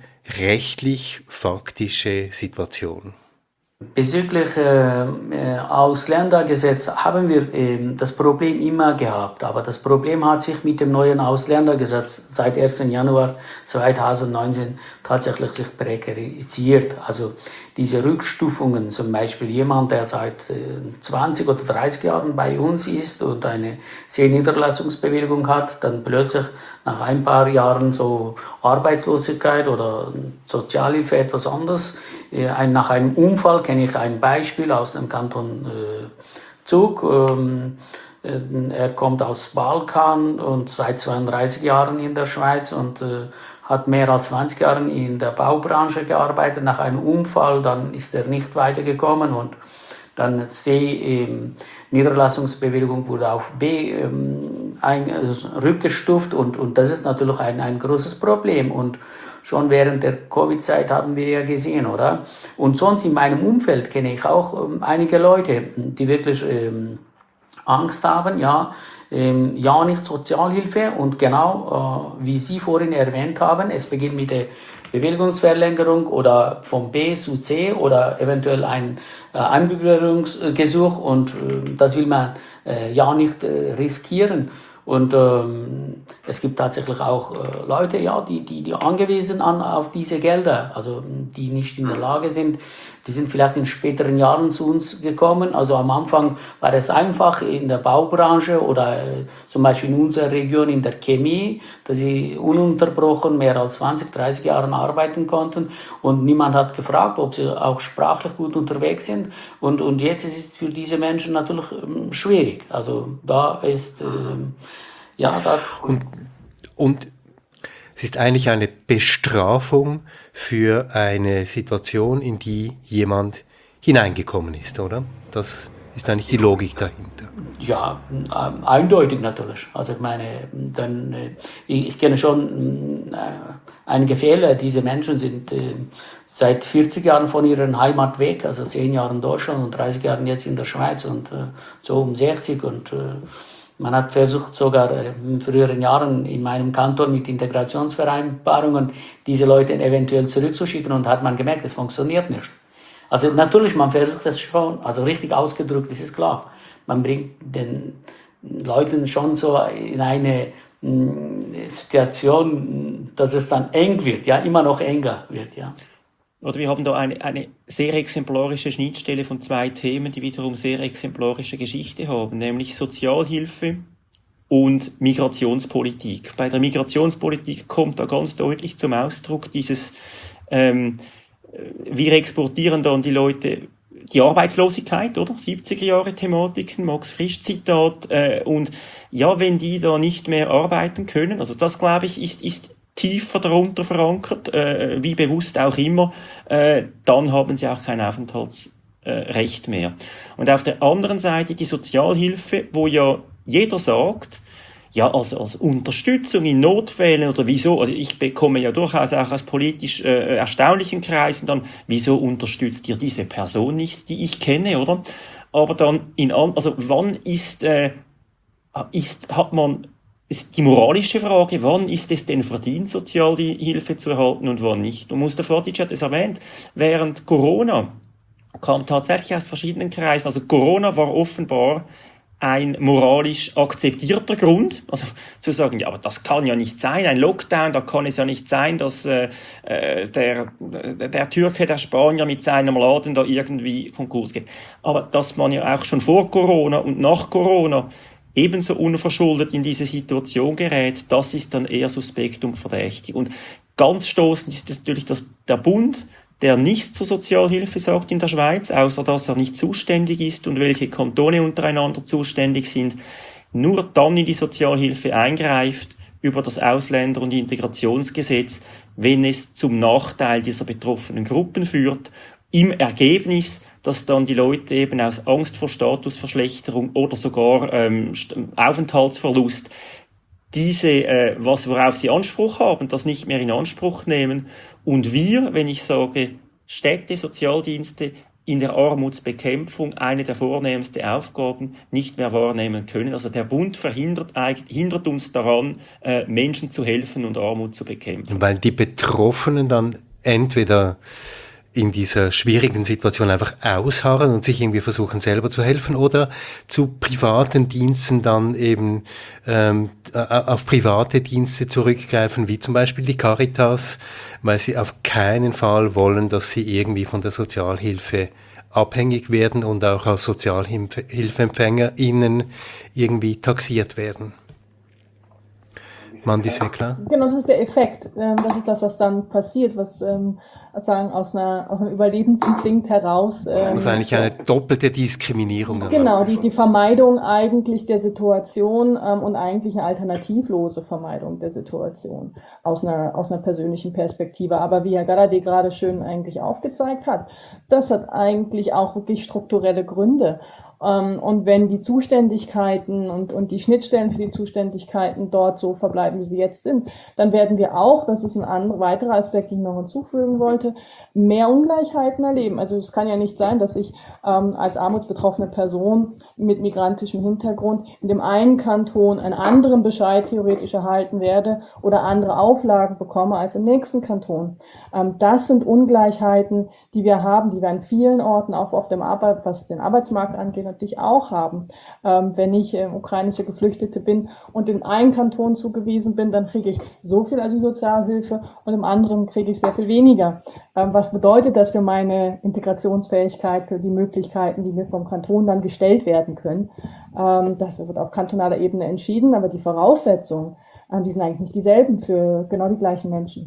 rechtlich-faktische Situation? Bezüglich äh, Ausländergesetz haben wir äh, das Problem immer gehabt, aber das Problem hat sich mit dem neuen Ausländergesetz seit ersten Januar zweitausendneunzehn tatsächlich sich prekarisiert. Also diese Rückstufungen, zum Beispiel jemand, der seit äh, zwanzig oder dreißig Jahren bei uns ist und eine C-Niederlassungsbewilligung hat, dann plötzlich nach ein paar Jahren so Arbeitslosigkeit oder Sozialhilfe etwas anderes. Ein, nach einem Unfall kenne ich ein Beispiel aus dem Kanton äh, Zug. Ähm, äh, er kommt aus Balkan und seit zweiunddreißig Jahren in der Schweiz und äh, hat mehr als zwanzig Jahre in der Baubranche gearbeitet. Nach einem Unfall, dann ist er nicht weitergekommen und Dann C, ähm, Niederlassungsbewilligung wurde auf B ähm, ein, also rückgestuft und, und das ist natürlich ein, ein großes Problem. Und schon während der Covid-Zeit haben wir ja gesehen, oder? Und sonst in meinem Umfeld kenne ich auch ähm, einige Leute, die wirklich ähm, Angst haben, ja, ähm, ja nicht Sozialhilfe und genau, äh, wie Sie vorhin erwähnt haben, es beginnt mit der Bewilligungsverlängerung oder vom B zu C oder eventuell ein äh, Einbürgerungsgesuch und äh, das will man äh, ja nicht äh, riskieren. Und ähm, es gibt tatsächlich auch äh, Leute, ja, die, die, die angewiesen an auf diese Gelder, also die nicht in der Lage sind. Die sind vielleicht in späteren Jahren zu uns gekommen. Also am Anfang war es einfach in der Baubranche oder äh, zum Beispiel in unserer Region in der Chemie, dass sie ununterbrochen mehr als zwanzig, dreißig Jahre arbeiten konnten und niemand hat gefragt, ob sie auch sprachlich gut unterwegs sind. Und, und jetzt ist es für diese Menschen natürlich ähm, schwierig. Also da ist, ähm, ja, da... Und, und es ist eigentlich eine Bestrafung für eine Situation, in die jemand hineingekommen ist, oder? Das ist eigentlich die Logik dahinter. Ja, ähm, eindeutig natürlich. Also ich meine, dann, äh, ich, ich kenne schon äh, einige Fälle. Diese Menschen sind äh, seit vierzig Jahren von ihrer Heimat weg, also zehn Jahre in Deutschland und dreißig Jahre jetzt in der Schweiz und äh, so um sechzig und äh, man hat versucht, sogar in früheren Jahren in meinem Kanton mit Integrationsvereinbarungen diese Leute eventuell zurückzuschicken und hat man gemerkt, es funktioniert nicht. Also natürlich, man versucht das schon, also richtig ausgedrückt, das ist klar. Man bringt den Leuten schon so in eine mh, Situation, dass es dann eng wird, ja, immer noch enger wird, ja. Oder wir haben da eine, eine sehr exemplarische Schnittstelle von zwei Themen, die wiederum sehr exemplarische Geschichte haben, nämlich Sozialhilfe und Migrationspolitik. Bei der Migrationspolitik kommt da ganz deutlich zum Ausdruck dieses, ähm, wir exportieren dann die Leute, die Arbeitslosigkeit, oder? siebziger Jahre Thematiken, Max Frisch Zitat, äh, und ja, wenn die da nicht mehr arbeiten können, also das, glaube ich, ist, ist tiefer darunter verankert, äh, wie bewusst auch immer, äh, dann haben sie auch kein Aufenthaltsrecht äh, mehr. Und auf der anderen Seite die Sozialhilfe, wo ja jeder sagt, ja, als, als Unterstützung in Notfällen oder wieso, also ich bekomme ja durchaus auch aus politisch äh, erstaunlichen Kreisen dann, wieso unterstützt ihr diese Person nicht, die ich kenne, oder? Aber dann in an, also wann ist, äh, ist, hat man, ist die moralische Frage, wann ist es denn verdient, Sozialhilfe zu erhalten und wann nicht? Und Mustafa Fadic hat es erwähnt, während Corona kam tatsächlich aus verschiedenen Kreisen, also Corona war offenbar ein moralisch akzeptierter Grund, also zu sagen, ja, aber das kann ja nicht sein, ein Lockdown, da kann es ja nicht sein, dass äh, der, der Türke, der Spanier mit seinem Laden da irgendwie Konkurs geht. Aber dass man ja auch schon vor Corona und nach Corona ebenso unverschuldet in diese Situation gerät, das ist dann eher suspekt und verdächtig. Und ganz stoßend ist es natürlich, dass der Bund, der nichts zur Sozialhilfe sagt in der Schweiz, außer dass er nicht zuständig ist und welche Kantone untereinander zuständig sind, nur dann in die Sozialhilfe eingreift über das Ausländer- und Integrationsgesetz, wenn es zum Nachteil dieser betroffenen Gruppen führt, im Ergebnis, dass dann die Leute eben aus Angst vor Statusverschlechterung oder sogar ähm, Aufenthaltsverlust diese, äh, was worauf sie Anspruch haben, das nicht mehr in Anspruch nehmen. Und wir, wenn ich sage, Städte, Sozialdienste in der Armutsbekämpfung eine der vornehmsten Aufgaben nicht mehr wahrnehmen können. Also der Bund verhindert hindert uns daran, äh, Menschen zu helfen und Armut zu bekämpfen. Weil die Betroffenen dann entweder in dieser schwierigen Situation einfach ausharren und sich irgendwie versuchen selber zu helfen oder zu privaten Diensten dann eben ähm, auf private Dienste zurückgreifen, wie zum Beispiel die Caritas, weil sie auf keinen Fall wollen, dass sie irgendwie von der Sozialhilfe abhängig werden und auch als SozialhilfeempfängerInnen irgendwie taxiert werden. Mandi Sekler? Genau, das ist der Effekt. Das ist das, was dann passiert, was ähm, sagen, aus, einer, aus einem Überlebensinstinkt heraus. Ähm, also eigentlich eine doppelte Diskriminierung. Genau, die, die Vermeidung eigentlich der Situation ähm, und eigentlich eine alternativlose Vermeidung der Situation aus einer, aus einer persönlichen Perspektive. Aber wie Herr Galladay gerade schön eigentlich aufgezeigt hat, das hat eigentlich auch wirklich strukturelle Gründe. Und wenn die Zuständigkeiten und, und die Schnittstellen für die Zuständigkeiten dort so verbleiben, wie sie jetzt sind, dann werden wir auch, das ist ein anderer, weiterer Aspekt, den ich noch hinzufügen wollte, mehr Ungleichheiten erleben. Also es kann ja nicht sein, dass ich ähm, als armutsbetroffene Person mit migrantischem Hintergrund in dem einen Kanton einen anderen Bescheid theoretisch erhalten werde oder andere Auflagen bekomme als im nächsten Kanton. Ähm, das sind Ungleichheiten, die wir haben, die wir an vielen Orten, auch auf dem Arbeit, was den Arbeitsmarkt angeht, natürlich auch haben. Ähm, wenn ich äh, ukrainische Geflüchtete bin und in einen Kanton zugewiesen bin, dann kriege ich so viel Asylsozialhilfe und im anderen kriege ich sehr viel weniger. Ähm, was bedeutet das für meine Integrationsfähigkeit, für die Möglichkeiten, die mir vom Kanton dann gestellt werden können? Ähm, das wird auf kantonaler Ebene entschieden, aber die Voraussetzungen, äh, die sind eigentlich nicht dieselben für genau die gleichen Menschen.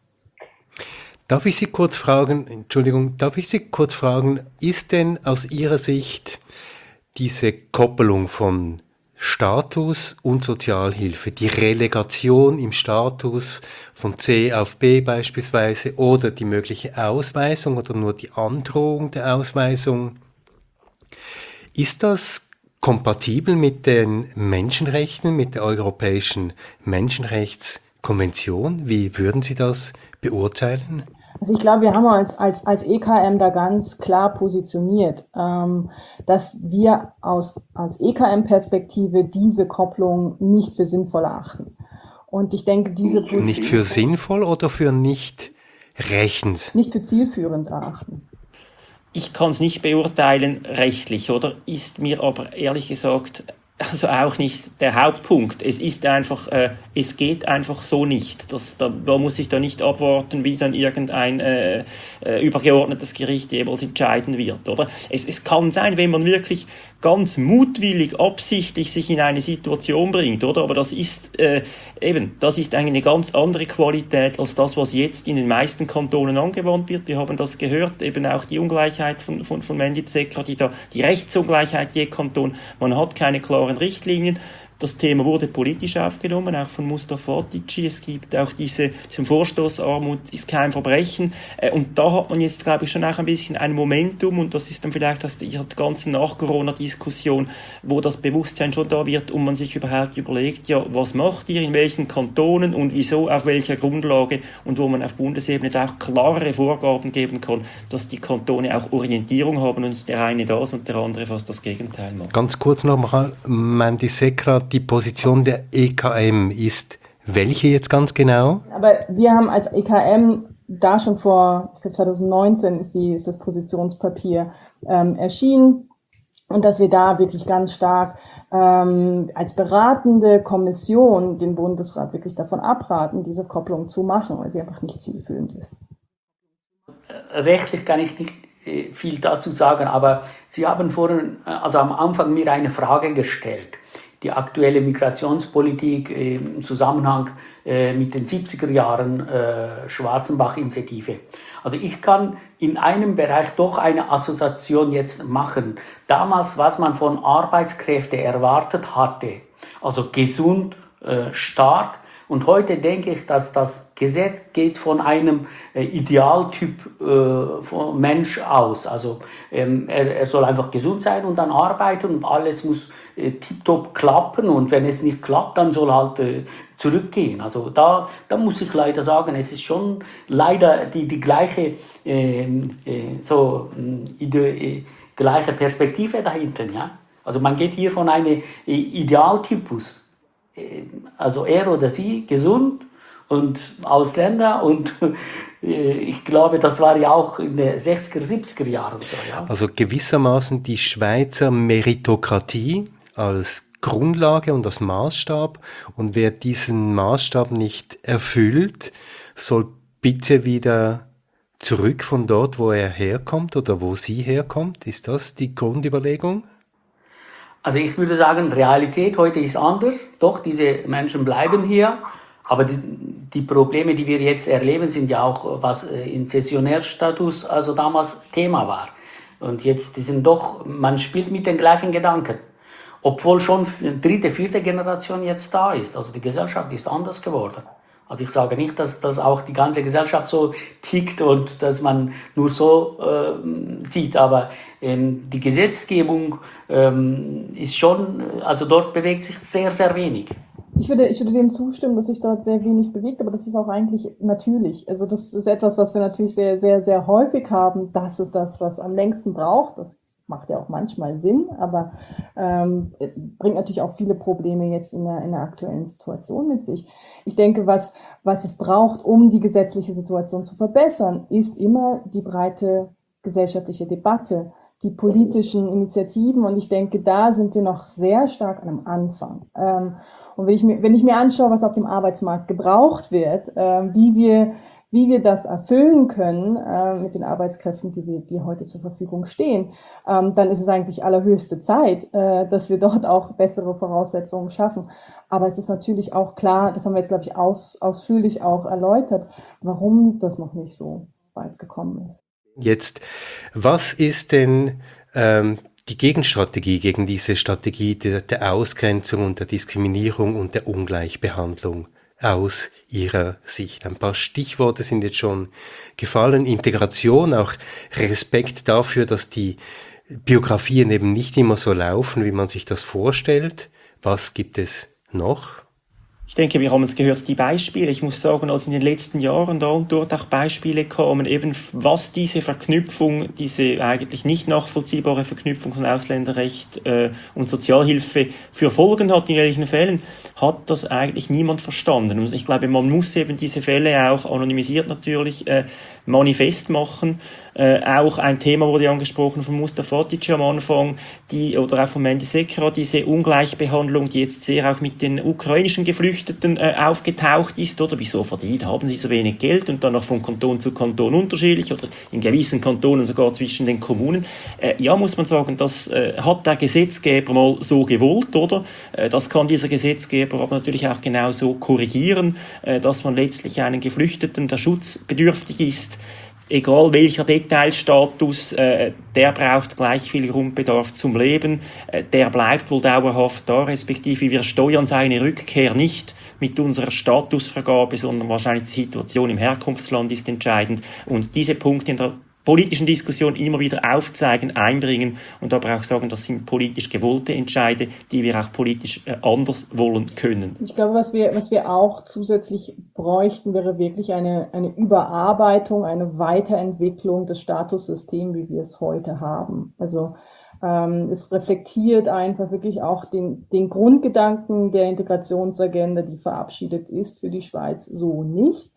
Darf ich Sie kurz fragen, Entschuldigung, darf ich Sie kurz fragen, ist denn aus Ihrer Sicht diese Koppelung von Status und Sozialhilfe, die Relegation im Status von C auf B beispielsweise oder die mögliche Ausweisung oder nur die Androhung der Ausweisung, ist das kompatibel mit den Menschenrechten, mit der Europäischen Menschenrechtskonvention? Wie würden Sie das beurteilen? Also ich glaube, wir haben uns als, als E K M da ganz klar positioniert, ähm, dass wir aus, aus E K M-Perspektive diese Kopplung nicht für sinnvoll erachten. Und ich denke, diese Position nicht für sinnvoll oder für nicht rechtens? Nicht für zielführend erachten. Ich kann es nicht beurteilen rechtlich, oder? Ist mir aber ehrlich gesagt also auch nicht der Hauptpunkt. Es ist einfach, äh, es geht einfach so nicht. Das, da, da muss ich da nicht abwarten, wie dann irgendein äh, äh, übergeordnetes Gericht jeweils entscheiden wird, oder? Es, es kann sein, wenn man wirklich ganz mutwillig, absichtlich sich in eine Situation bringt, oder? Aber das ist äh, eben, das ist eigentlich eine ganz andere Qualität als das, was jetzt in den meisten Kantonen angewandt wird. Wir haben das gehört, eben auch die Ungleichheit von von von Mandi Sekler, die da die Rechtsungleichheit je Kanton. Man hat keine klaren Richtlinien. Das Thema wurde politisch aufgenommen, auch von Mustafa Atici. Es gibt auch diese, diesen Vorstoß, Armut ist kein Verbrechen. Und da hat man jetzt, glaube ich, schon auch ein bisschen ein Momentum, und das ist dann vielleicht aus der ganzen Nach-Corona-Diskussion, wo das Bewusstsein schon da wird und man sich überhaupt überlegt, ja, was macht ihr, in welchen Kantonen und wieso, auf welcher Grundlage, und wo man auf Bundesebene da auch klarere Vorgaben geben kann, dass die Kantone auch Orientierung haben und nicht der eine das und der andere fast das Gegenteil macht. Ganz kurz nochmal, Mandi Sekler, die Position der E K M ist welche jetzt ganz genau? Aber wir haben als E K M da schon vor, ich glaube zwanzig neunzehn ist, die, ist das Positionspapier ähm, erschienen, und dass wir da wirklich ganz stark ähm, als beratende Kommission den Bundesrat wirklich davon abraten, diese Kopplung zu machen, weil sie einfach nicht zielführend ist. Rechtlich kann ich nicht äh, viel dazu sagen, aber Sie haben vorhin, also am Anfang mir eine Frage gestellt. Die aktuelle Migrationspolitik im Zusammenhang äh, mit den siebziger Jahren äh, Schwarzenbach-Initiative. Also ich kann in einem Bereich doch eine Assoziation jetzt machen. Damals, was man von Arbeitskräften erwartet hatte, also gesund, äh, stark. Und heute denke ich, dass das Gesetz geht von einem äh, Idealtyp äh, von Mensch aus. Also ähm, er, er soll einfach gesund sein und dann arbeiten und alles muss äh, tiptop klappen. Und wenn es nicht klappt, dann soll halt äh, zurückgehen. Also da, da muss ich leider sagen, es ist schon leider die, die gleiche, äh, äh, so, äh, gleiche Perspektive dahinter. Ja? Also man geht hier von einem äh, Idealtypus. Also er oder sie gesund und Ausländer, und äh, ich glaube, das war ja auch in den sechziger, siebziger Jahren so. Ja. Also gewissermaßen die Schweizer Meritokratie als Grundlage und als Maßstab, und wer diesen Maßstab nicht erfüllt, soll bitte wieder zurück von dort, wo er herkommt oder wo sie herkommt. Ist das die Grundüberlegung? Also ich würde sagen, Realität heute ist anders. Doch, diese Menschen bleiben hier. Aber die, die Probleme, die wir jetzt erleben, sind ja auch, was in Zessionärstatus also damals Thema war. Und jetzt die sind doch, man spielt mit den gleichen Gedanken. Obwohl schon dritte, vierte Generation jetzt da ist. Also die Gesellschaft ist anders geworden. Also ich sage nicht, dass, dass auch die ganze Gesellschaft so tickt und dass man nur so äh, sieht, aber ähm, die Gesetzgebung ähm, ist schon, also dort bewegt sich sehr, sehr wenig. Ich würde, ich würde dem zustimmen, dass sich dort sehr wenig bewegt, aber das ist auch eigentlich natürlich. Also das ist etwas, was wir natürlich sehr, sehr, sehr häufig haben. Das ist das, was am längsten braucht. Das macht ja auch manchmal Sinn, aber ähm, bringt natürlich auch viele Probleme jetzt in der, in der aktuellen Situation mit sich. Ich denke, was, was es braucht, um die gesetzliche Situation zu verbessern, ist immer die breite gesellschaftliche Debatte, die politischen Initiativen, und ich denke, da sind wir noch sehr stark am Anfang. Ähm, und wenn ich mir, wenn ich mir anschaue, was auf dem Arbeitsmarkt gebraucht wird, äh, wie wir, wie wir das erfüllen können äh, mit den Arbeitskräften, die wir, die heute zur Verfügung stehen, ähm, dann ist es eigentlich allerhöchste Zeit, äh, dass wir dort auch bessere Voraussetzungen schaffen. Aber es ist natürlich auch klar, das haben wir jetzt, glaube ich, aus, ausführlich auch erläutert, warum das noch nicht so weit gekommen ist. Jetzt, was ist denn ähm, die Gegenstrategie gegen diese Strategie der, der Ausgrenzung und der Diskriminierung und der Ungleichbehandlung aus Ihrer Sicht? Ein paar Stichworte sind jetzt schon gefallen. Integration, auch Respekt dafür, dass die Biografien eben nicht immer so laufen, wie man sich das vorstellt. Was gibt es noch? Ich denke, wir haben es gehört, die Beispiele. Ich muss sagen, als in den letzten Jahren da und dort auch Beispiele kamen, eben was diese Verknüpfung, diese eigentlich nicht nachvollziehbare Verknüpfung von Ausländerrecht äh, und Sozialhilfe für Folgen hat, in welchen Fällen, hat das eigentlich niemand verstanden. Und ich glaube, man muss eben diese Fälle auch anonymisiert natürlich äh, manifest machen. Äh, auch ein Thema wurde angesprochen von Mustafa Tic am Anfang, die, oder auch von Mendy Sekra, diese Ungleichbehandlung, die jetzt sehr auch mit den ukrainischen Geflüchteten äh, aufgetaucht ist, oder wieso verdient, haben sie so wenig Geld, und dann noch von Kanton zu Kanton unterschiedlich oder in gewissen Kantonen sogar zwischen den Kommunen. Äh, ja, muss man sagen, das äh, hat der Gesetzgeber mal so gewollt, oder? Äh, das kann dieser Gesetzgeber aber natürlich auch genau so korrigieren, äh, dass man letztlich einen Geflüchteten, der schutzbedürftig ist, egal welcher Detailstatus, äh, der braucht gleich viel Grundbedarf zum Leben, äh, der bleibt wohl dauerhaft da, respektive wir steuern seine Rückkehr nicht mit unserer Statusvergabe, sondern wahrscheinlich die Situation im Herkunftsland ist entscheidend, und diese Punkte in der politischen Diskussion immer wieder aufzeigen, einbringen, und da brauche ich sagen, das sind politisch gewollte Entscheide, die wir auch politisch äh, anders wollen können. Ich glaube, was wir, was wir auch zusätzlich bräuchten, wäre wirklich eine, eine Überarbeitung, eine Weiterentwicklung des Statussystems, wie wir es heute haben. Also ähm, es reflektiert einfach wirklich auch den, den Grundgedanken der Integrationsagenda, die verabschiedet ist für die Schweiz, so nicht.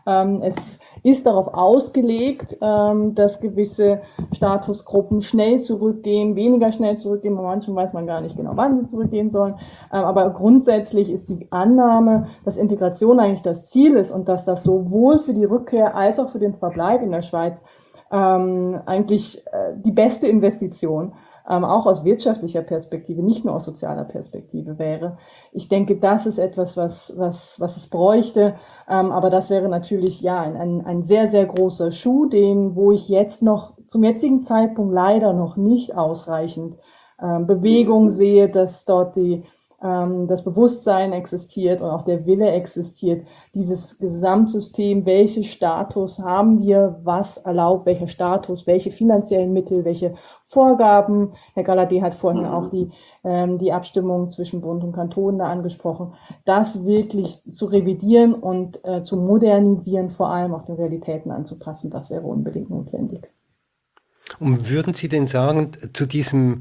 Es ist darauf ausgelegt, dass gewisse Statusgruppen schnell zurückgehen, weniger schnell zurückgehen. Bei manchen weiß man gar nicht genau, wann sie zurückgehen sollen. Aber grundsätzlich ist die Annahme, dass Integration eigentlich das Ziel ist und dass das sowohl für die Rückkehr als auch für den Verbleib in der Schweiz eigentlich die beste Investition, auch aus wirtschaftlicher Perspektive, nicht nur aus sozialer Perspektive wäre. Ich denke, das ist etwas, was, was, was es bräuchte. Aber das wäre natürlich, ja, ein, ein, ein sehr, sehr großer Schuh, den, wo ich jetzt noch, zum jetzigen Zeitpunkt leider noch nicht ausreichend ähm, Bewegung sehe, dass dort die, ähm, das Bewusstsein existiert und auch der Wille existiert, dieses Gesamtsystem, welchen Status haben wir, was erlaubt, welcher Status, welche finanziellen Mittel, welche Vorgaben. Herr Galladay hat vorhin auch die, ähm, die Abstimmung zwischen Bund und Kanton da angesprochen. Das wirklich zu revidieren und äh, zu modernisieren, vor allem auch den Realitäten anzupassen, das wäre unbedingt notwendig. Und würden Sie denn sagen, zu diesem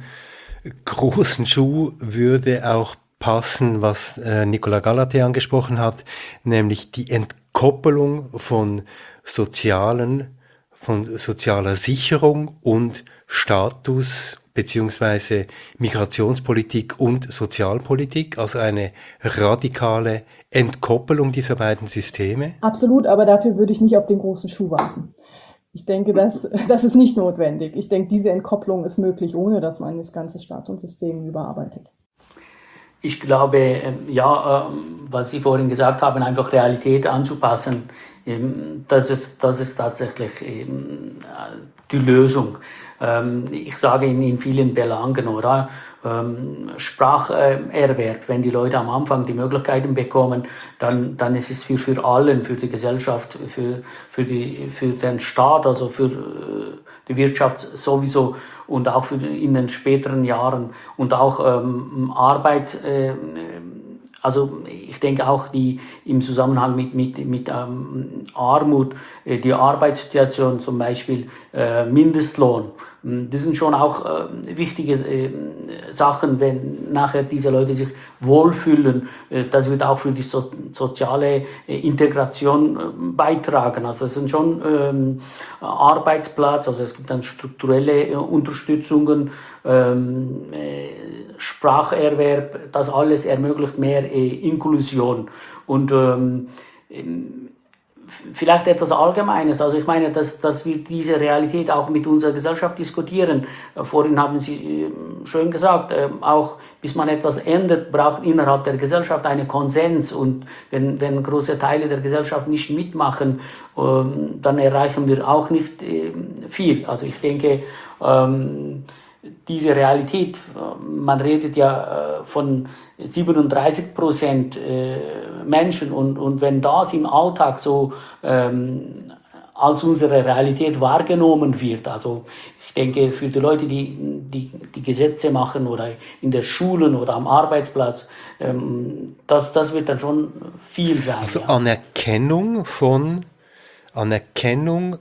großen Schuh würde auch passen, was äh, Nicolas Galladay angesprochen hat, nämlich die Entkoppelung von sozialen, von sozialer Sicherung und Status beziehungsweise Migrationspolitik und Sozialpolitik, also eine radikale Entkoppelung dieser beiden Systeme? Absolut, aber dafür würde ich nicht auf den großen Schuh warten. Ich denke, das, das ist nicht notwendig. Ich denke, diese Entkopplung ist möglich, ohne dass man das ganze Staatssystem überarbeitet. Ich glaube, ähm, ja, ähm, was Sie vorhin gesagt haben, einfach Realität anzupassen, ähm, das ist, das ist tatsächlich ähm, die Lösung. Ähm, ich sage in, in vielen Belangen, oder? Ähm, Spracherwerb, wenn die Leute am Anfang die Möglichkeiten bekommen, dann, dann ist es für, für allen, für die Gesellschaft, für, für, die, für den Staat, also für äh, die Wirtschaft sowieso und auch für die, in den späteren Jahren und auch ähm, Arbeit, äh, also ich denke auch die im Zusammenhang mit, mit, mit ähm, Armut, äh, die Arbeitssituation zum Beispiel, äh, Mindestlohn, das sind schon auch äh, wichtige äh, Sachen, wenn nachher diese Leute sich wohlfühlen. Äh, das wird auch für die so, soziale äh, Integration äh, beitragen. Also es sind schon ähm, Arbeitsplatz, also es gibt dann strukturelle äh, Unterstützungen, ähm, äh, Spracherwerb, das alles ermöglicht mehr äh, Inklusion. Und ähm, vielleicht etwas Allgemeines, also ich meine, dass, dass wir diese Realität auch mit unserer Gesellschaft diskutieren. Vorhin haben Sie schön gesagt, auch bis man etwas ändert, braucht innerhalb der Gesellschaft einen Konsens und wenn, wenn große Teile der Gesellschaft nicht mitmachen, dann erreichen wir auch nicht viel. Also ich denke, diese Realität, man redet ja von siebenunddreißig Prozent Menschen und, und wenn das im Alltag so ähm, als unsere Realität wahrgenommen wird, also ich denke für die Leute, die die, die Gesetze machen oder in der Schulen oder am Arbeitsplatz, ähm, das, das wird dann schon viel sein. Also ja. Anerkennung von, Anerkennung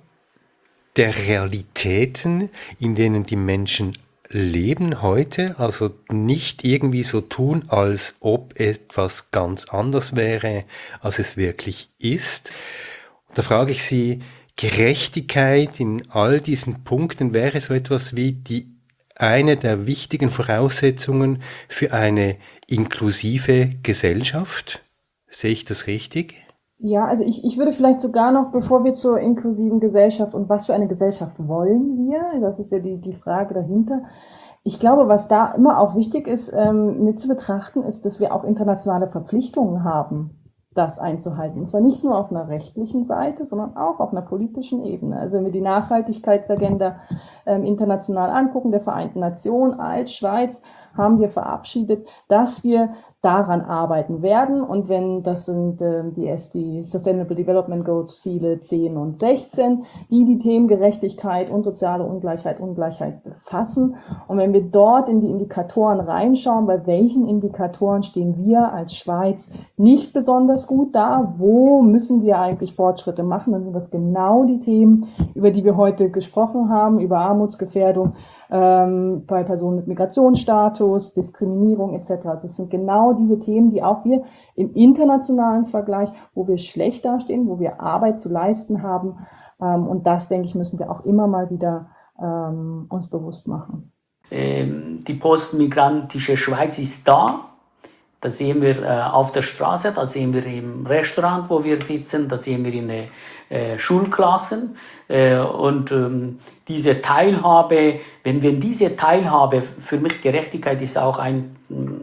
der Realitäten, in denen die Menschen leben heute, also nicht irgendwie so tun, als ob etwas ganz anders wäre, als es wirklich ist. Und da frage ich Sie, Gerechtigkeit in all diesen Punkten wäre so etwas wie die eine der wichtigen Voraussetzungen für eine inklusive Gesellschaft? Sehe ich das richtig? Ja, also ich, ich würde vielleicht sogar noch, bevor wir zur inklusiven Gesellschaft und was für eine Gesellschaft wollen wir, das ist ja die, die Frage dahinter. Ich glaube, was da immer auch wichtig ist, ähm, mit zu betrachten, ist, dass wir auch internationale Verpflichtungen haben, das einzuhalten. Und zwar nicht nur auf einer rechtlichen Seite, sondern auch auf einer politischen Ebene. Also wenn wir die Nachhaltigkeitsagenda ähm, international angucken, der Vereinten Nationen als Schweiz, haben wir verabschiedet, dass wir daran arbeiten werden. Und wenn das sind äh, die, die Sustainable Development Goals Ziele zehn und sechzehn, die die Themen Gerechtigkeit und soziale Ungleichheit, Ungleichheit befassen. Und wenn wir dort in die Indikatoren reinschauen, bei welchen Indikatoren stehen wir als Schweiz nicht besonders gut da, wo müssen wir eigentlich Fortschritte machen, dann sind das genau die Themen, über die wir heute gesprochen haben, über Armutsgefährdung, ähm, bei Personen mit Migrationsstatus, Diskriminierung et cetera. Also es sind genau diese Themen, die auch wir im internationalen Vergleich, wo wir schlecht dastehen, wo wir Arbeit zu leisten haben. Ähm, und das, denke ich, müssen wir auch immer mal wieder ähm, uns bewusst machen. Ähm, die postmigrantische Schweiz ist da. Das sehen wir äh, auf der Straße, das sehen wir im Restaurant, wo wir sitzen, das sehen wir in den äh, Schulklassen. Äh, und ähm, diese Teilhabe, wenn wir diese Teilhabe, für mich Gerechtigkeit ist auch ein,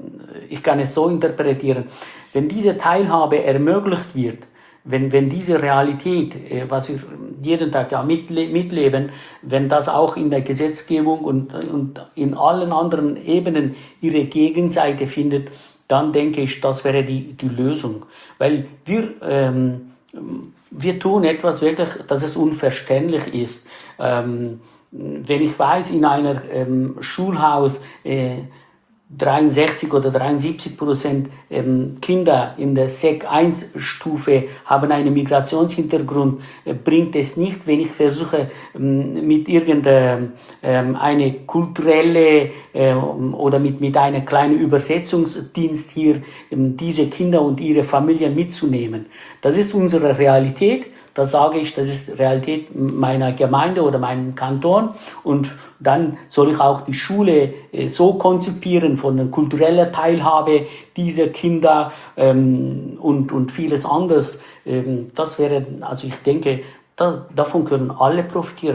ich kann es so interpretieren, wenn diese Teilhabe ermöglicht wird, wenn, wenn diese Realität, äh, was wir jeden Tag ja mitle mitleben, wenn das auch in der Gesetzgebung und, und in allen anderen Ebenen ihre Gegenseite findet, dann denke ich, das wäre die, die Lösung. Weil wir, ähm, wir tun etwas wirklich, dass es unverständlich ist. Ähm, wenn ich weiß, in einer ähm, Schulhaus äh, dreiundsechzig oder dreiundsiebzig Prozent ähm, Kinder in der Sek eins Stufe haben einen Migrationshintergrund, äh, bringt es nicht, wenn ich versuche, ähm, mit irgendeiner ähm, eine kulturelle äh, oder mit, mit einem kleinen Übersetzungsdienst hier ähm, diese Kinder und ihre Familien mitzunehmen. Das ist unsere Realität. Da sage ich, das ist Realität meiner Gemeinde oder meinem Kanton. Und dann soll ich auch die Schule äh, so konzipieren von der kulturellen Teilhabe dieser Kinder ähm, und, und vieles anderes. Ähm, das wäre, also ich denke, da, davon können alle profitieren.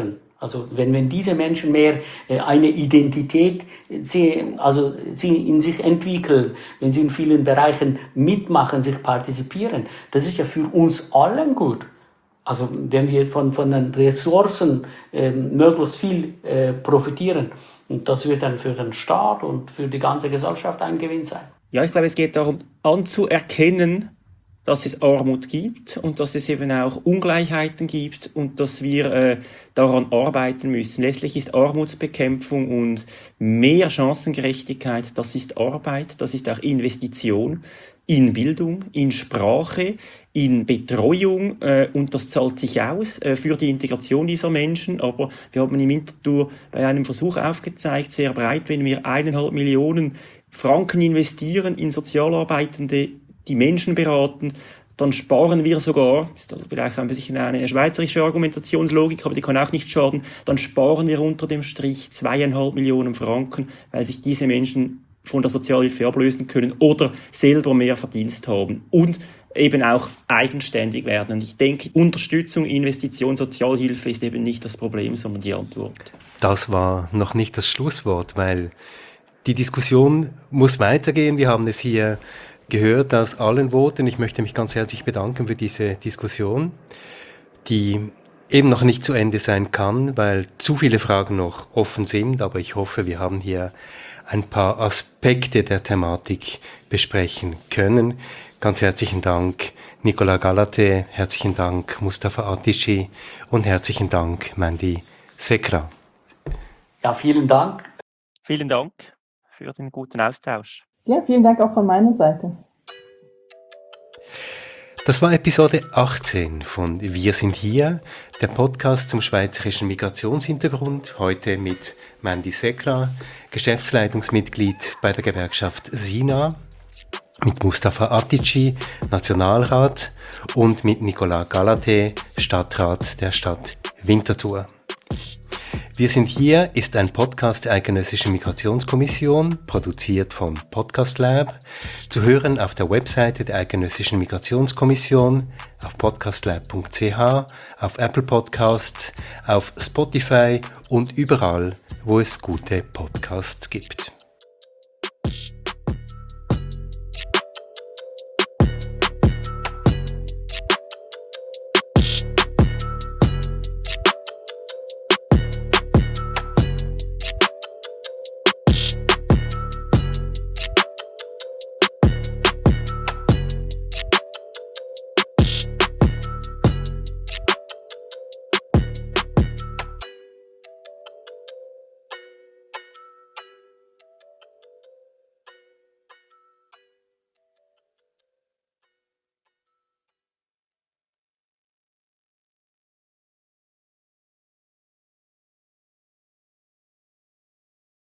Also wenn, wenn diese Menschen mehr äh, eine Identität sie, also sie in sich entwickeln, wenn sie in vielen Bereichen mitmachen, sich partizipieren, das ist ja für uns allen gut. Also wenn wir von, von den Ressourcen äh, möglichst viel äh, profitieren, und das wird dann für den Staat und für die ganze Gesellschaft ein Gewinn sein. Ja, ich glaube, es geht darum, anzuerkennen, dass es Armut gibt und dass es eben auch Ungleichheiten gibt und dass wir äh, daran arbeiten müssen. Letztlich ist Armutsbekämpfung und mehr Chancengerechtigkeit, das ist Arbeit, das ist auch Investition in Bildung, in Sprache, in Betreuung äh, und das zahlt sich aus äh, für die Integration dieser Menschen. Aber wir haben im Winterthur bei einem Versuch aufgezeigt, sehr breit, wenn wir eineinhalb Millionen Franken investieren in Sozialarbeitende, die Menschen beraten, dann sparen wir sogar, ist vielleicht ein bisschen eine schweizerische Argumentationslogik, aber die kann auch nicht schaden, dann sparen wir unter dem Strich zweieinhalb Millionen Franken, weil sich diese Menschen von der Sozialhilfe ablösen können oder selber mehr Verdienst haben und eben auch eigenständig werden. Und ich denke, Unterstützung, Investition, Sozialhilfe ist eben nicht das Problem, sondern die Antwort. Das war noch nicht das Schlusswort, weil die Diskussion muss weitergehen. Wir haben es hier gehört aus allen Voten. Ich möchte mich ganz herzlich bedanken für diese Diskussion, die eben noch nicht zu Ende sein kann, weil zu viele Fragen noch offen sind. Aber ich hoffe, wir haben hier ein paar Aspekte der Thematik besprechen können. Ganz herzlichen Dank Nicola Galathe, herzlichen Dank Mustafa Atisci und herzlichen Dank Mandy Sekra. Ja, vielen Dank. Vielen Dank für den guten Austausch. Ja, vielen Dank auch von meiner Seite. Das war Episode achtzehn von Wir sind hier, der Podcast zum schweizerischen Migrationshintergrund, heute mit Mandy Sekra, Geschäftsleitungsmitglied bei der Gewerkschaft SINA, mit Mustafa Atisci, Nationalrat und mit Nicola Galathe, Stadtrat der Stadt Winterthur. Wir sind hier ist ein Podcast der Eidgenössischen Migrationskommission, produziert von Podcast Lab, zu hören auf der Webseite der Eidgenössischen Migrationskommission, auf podcastlab punkt c h, auf Apple Podcasts, auf Spotify und überall, wo es gute Podcasts gibt.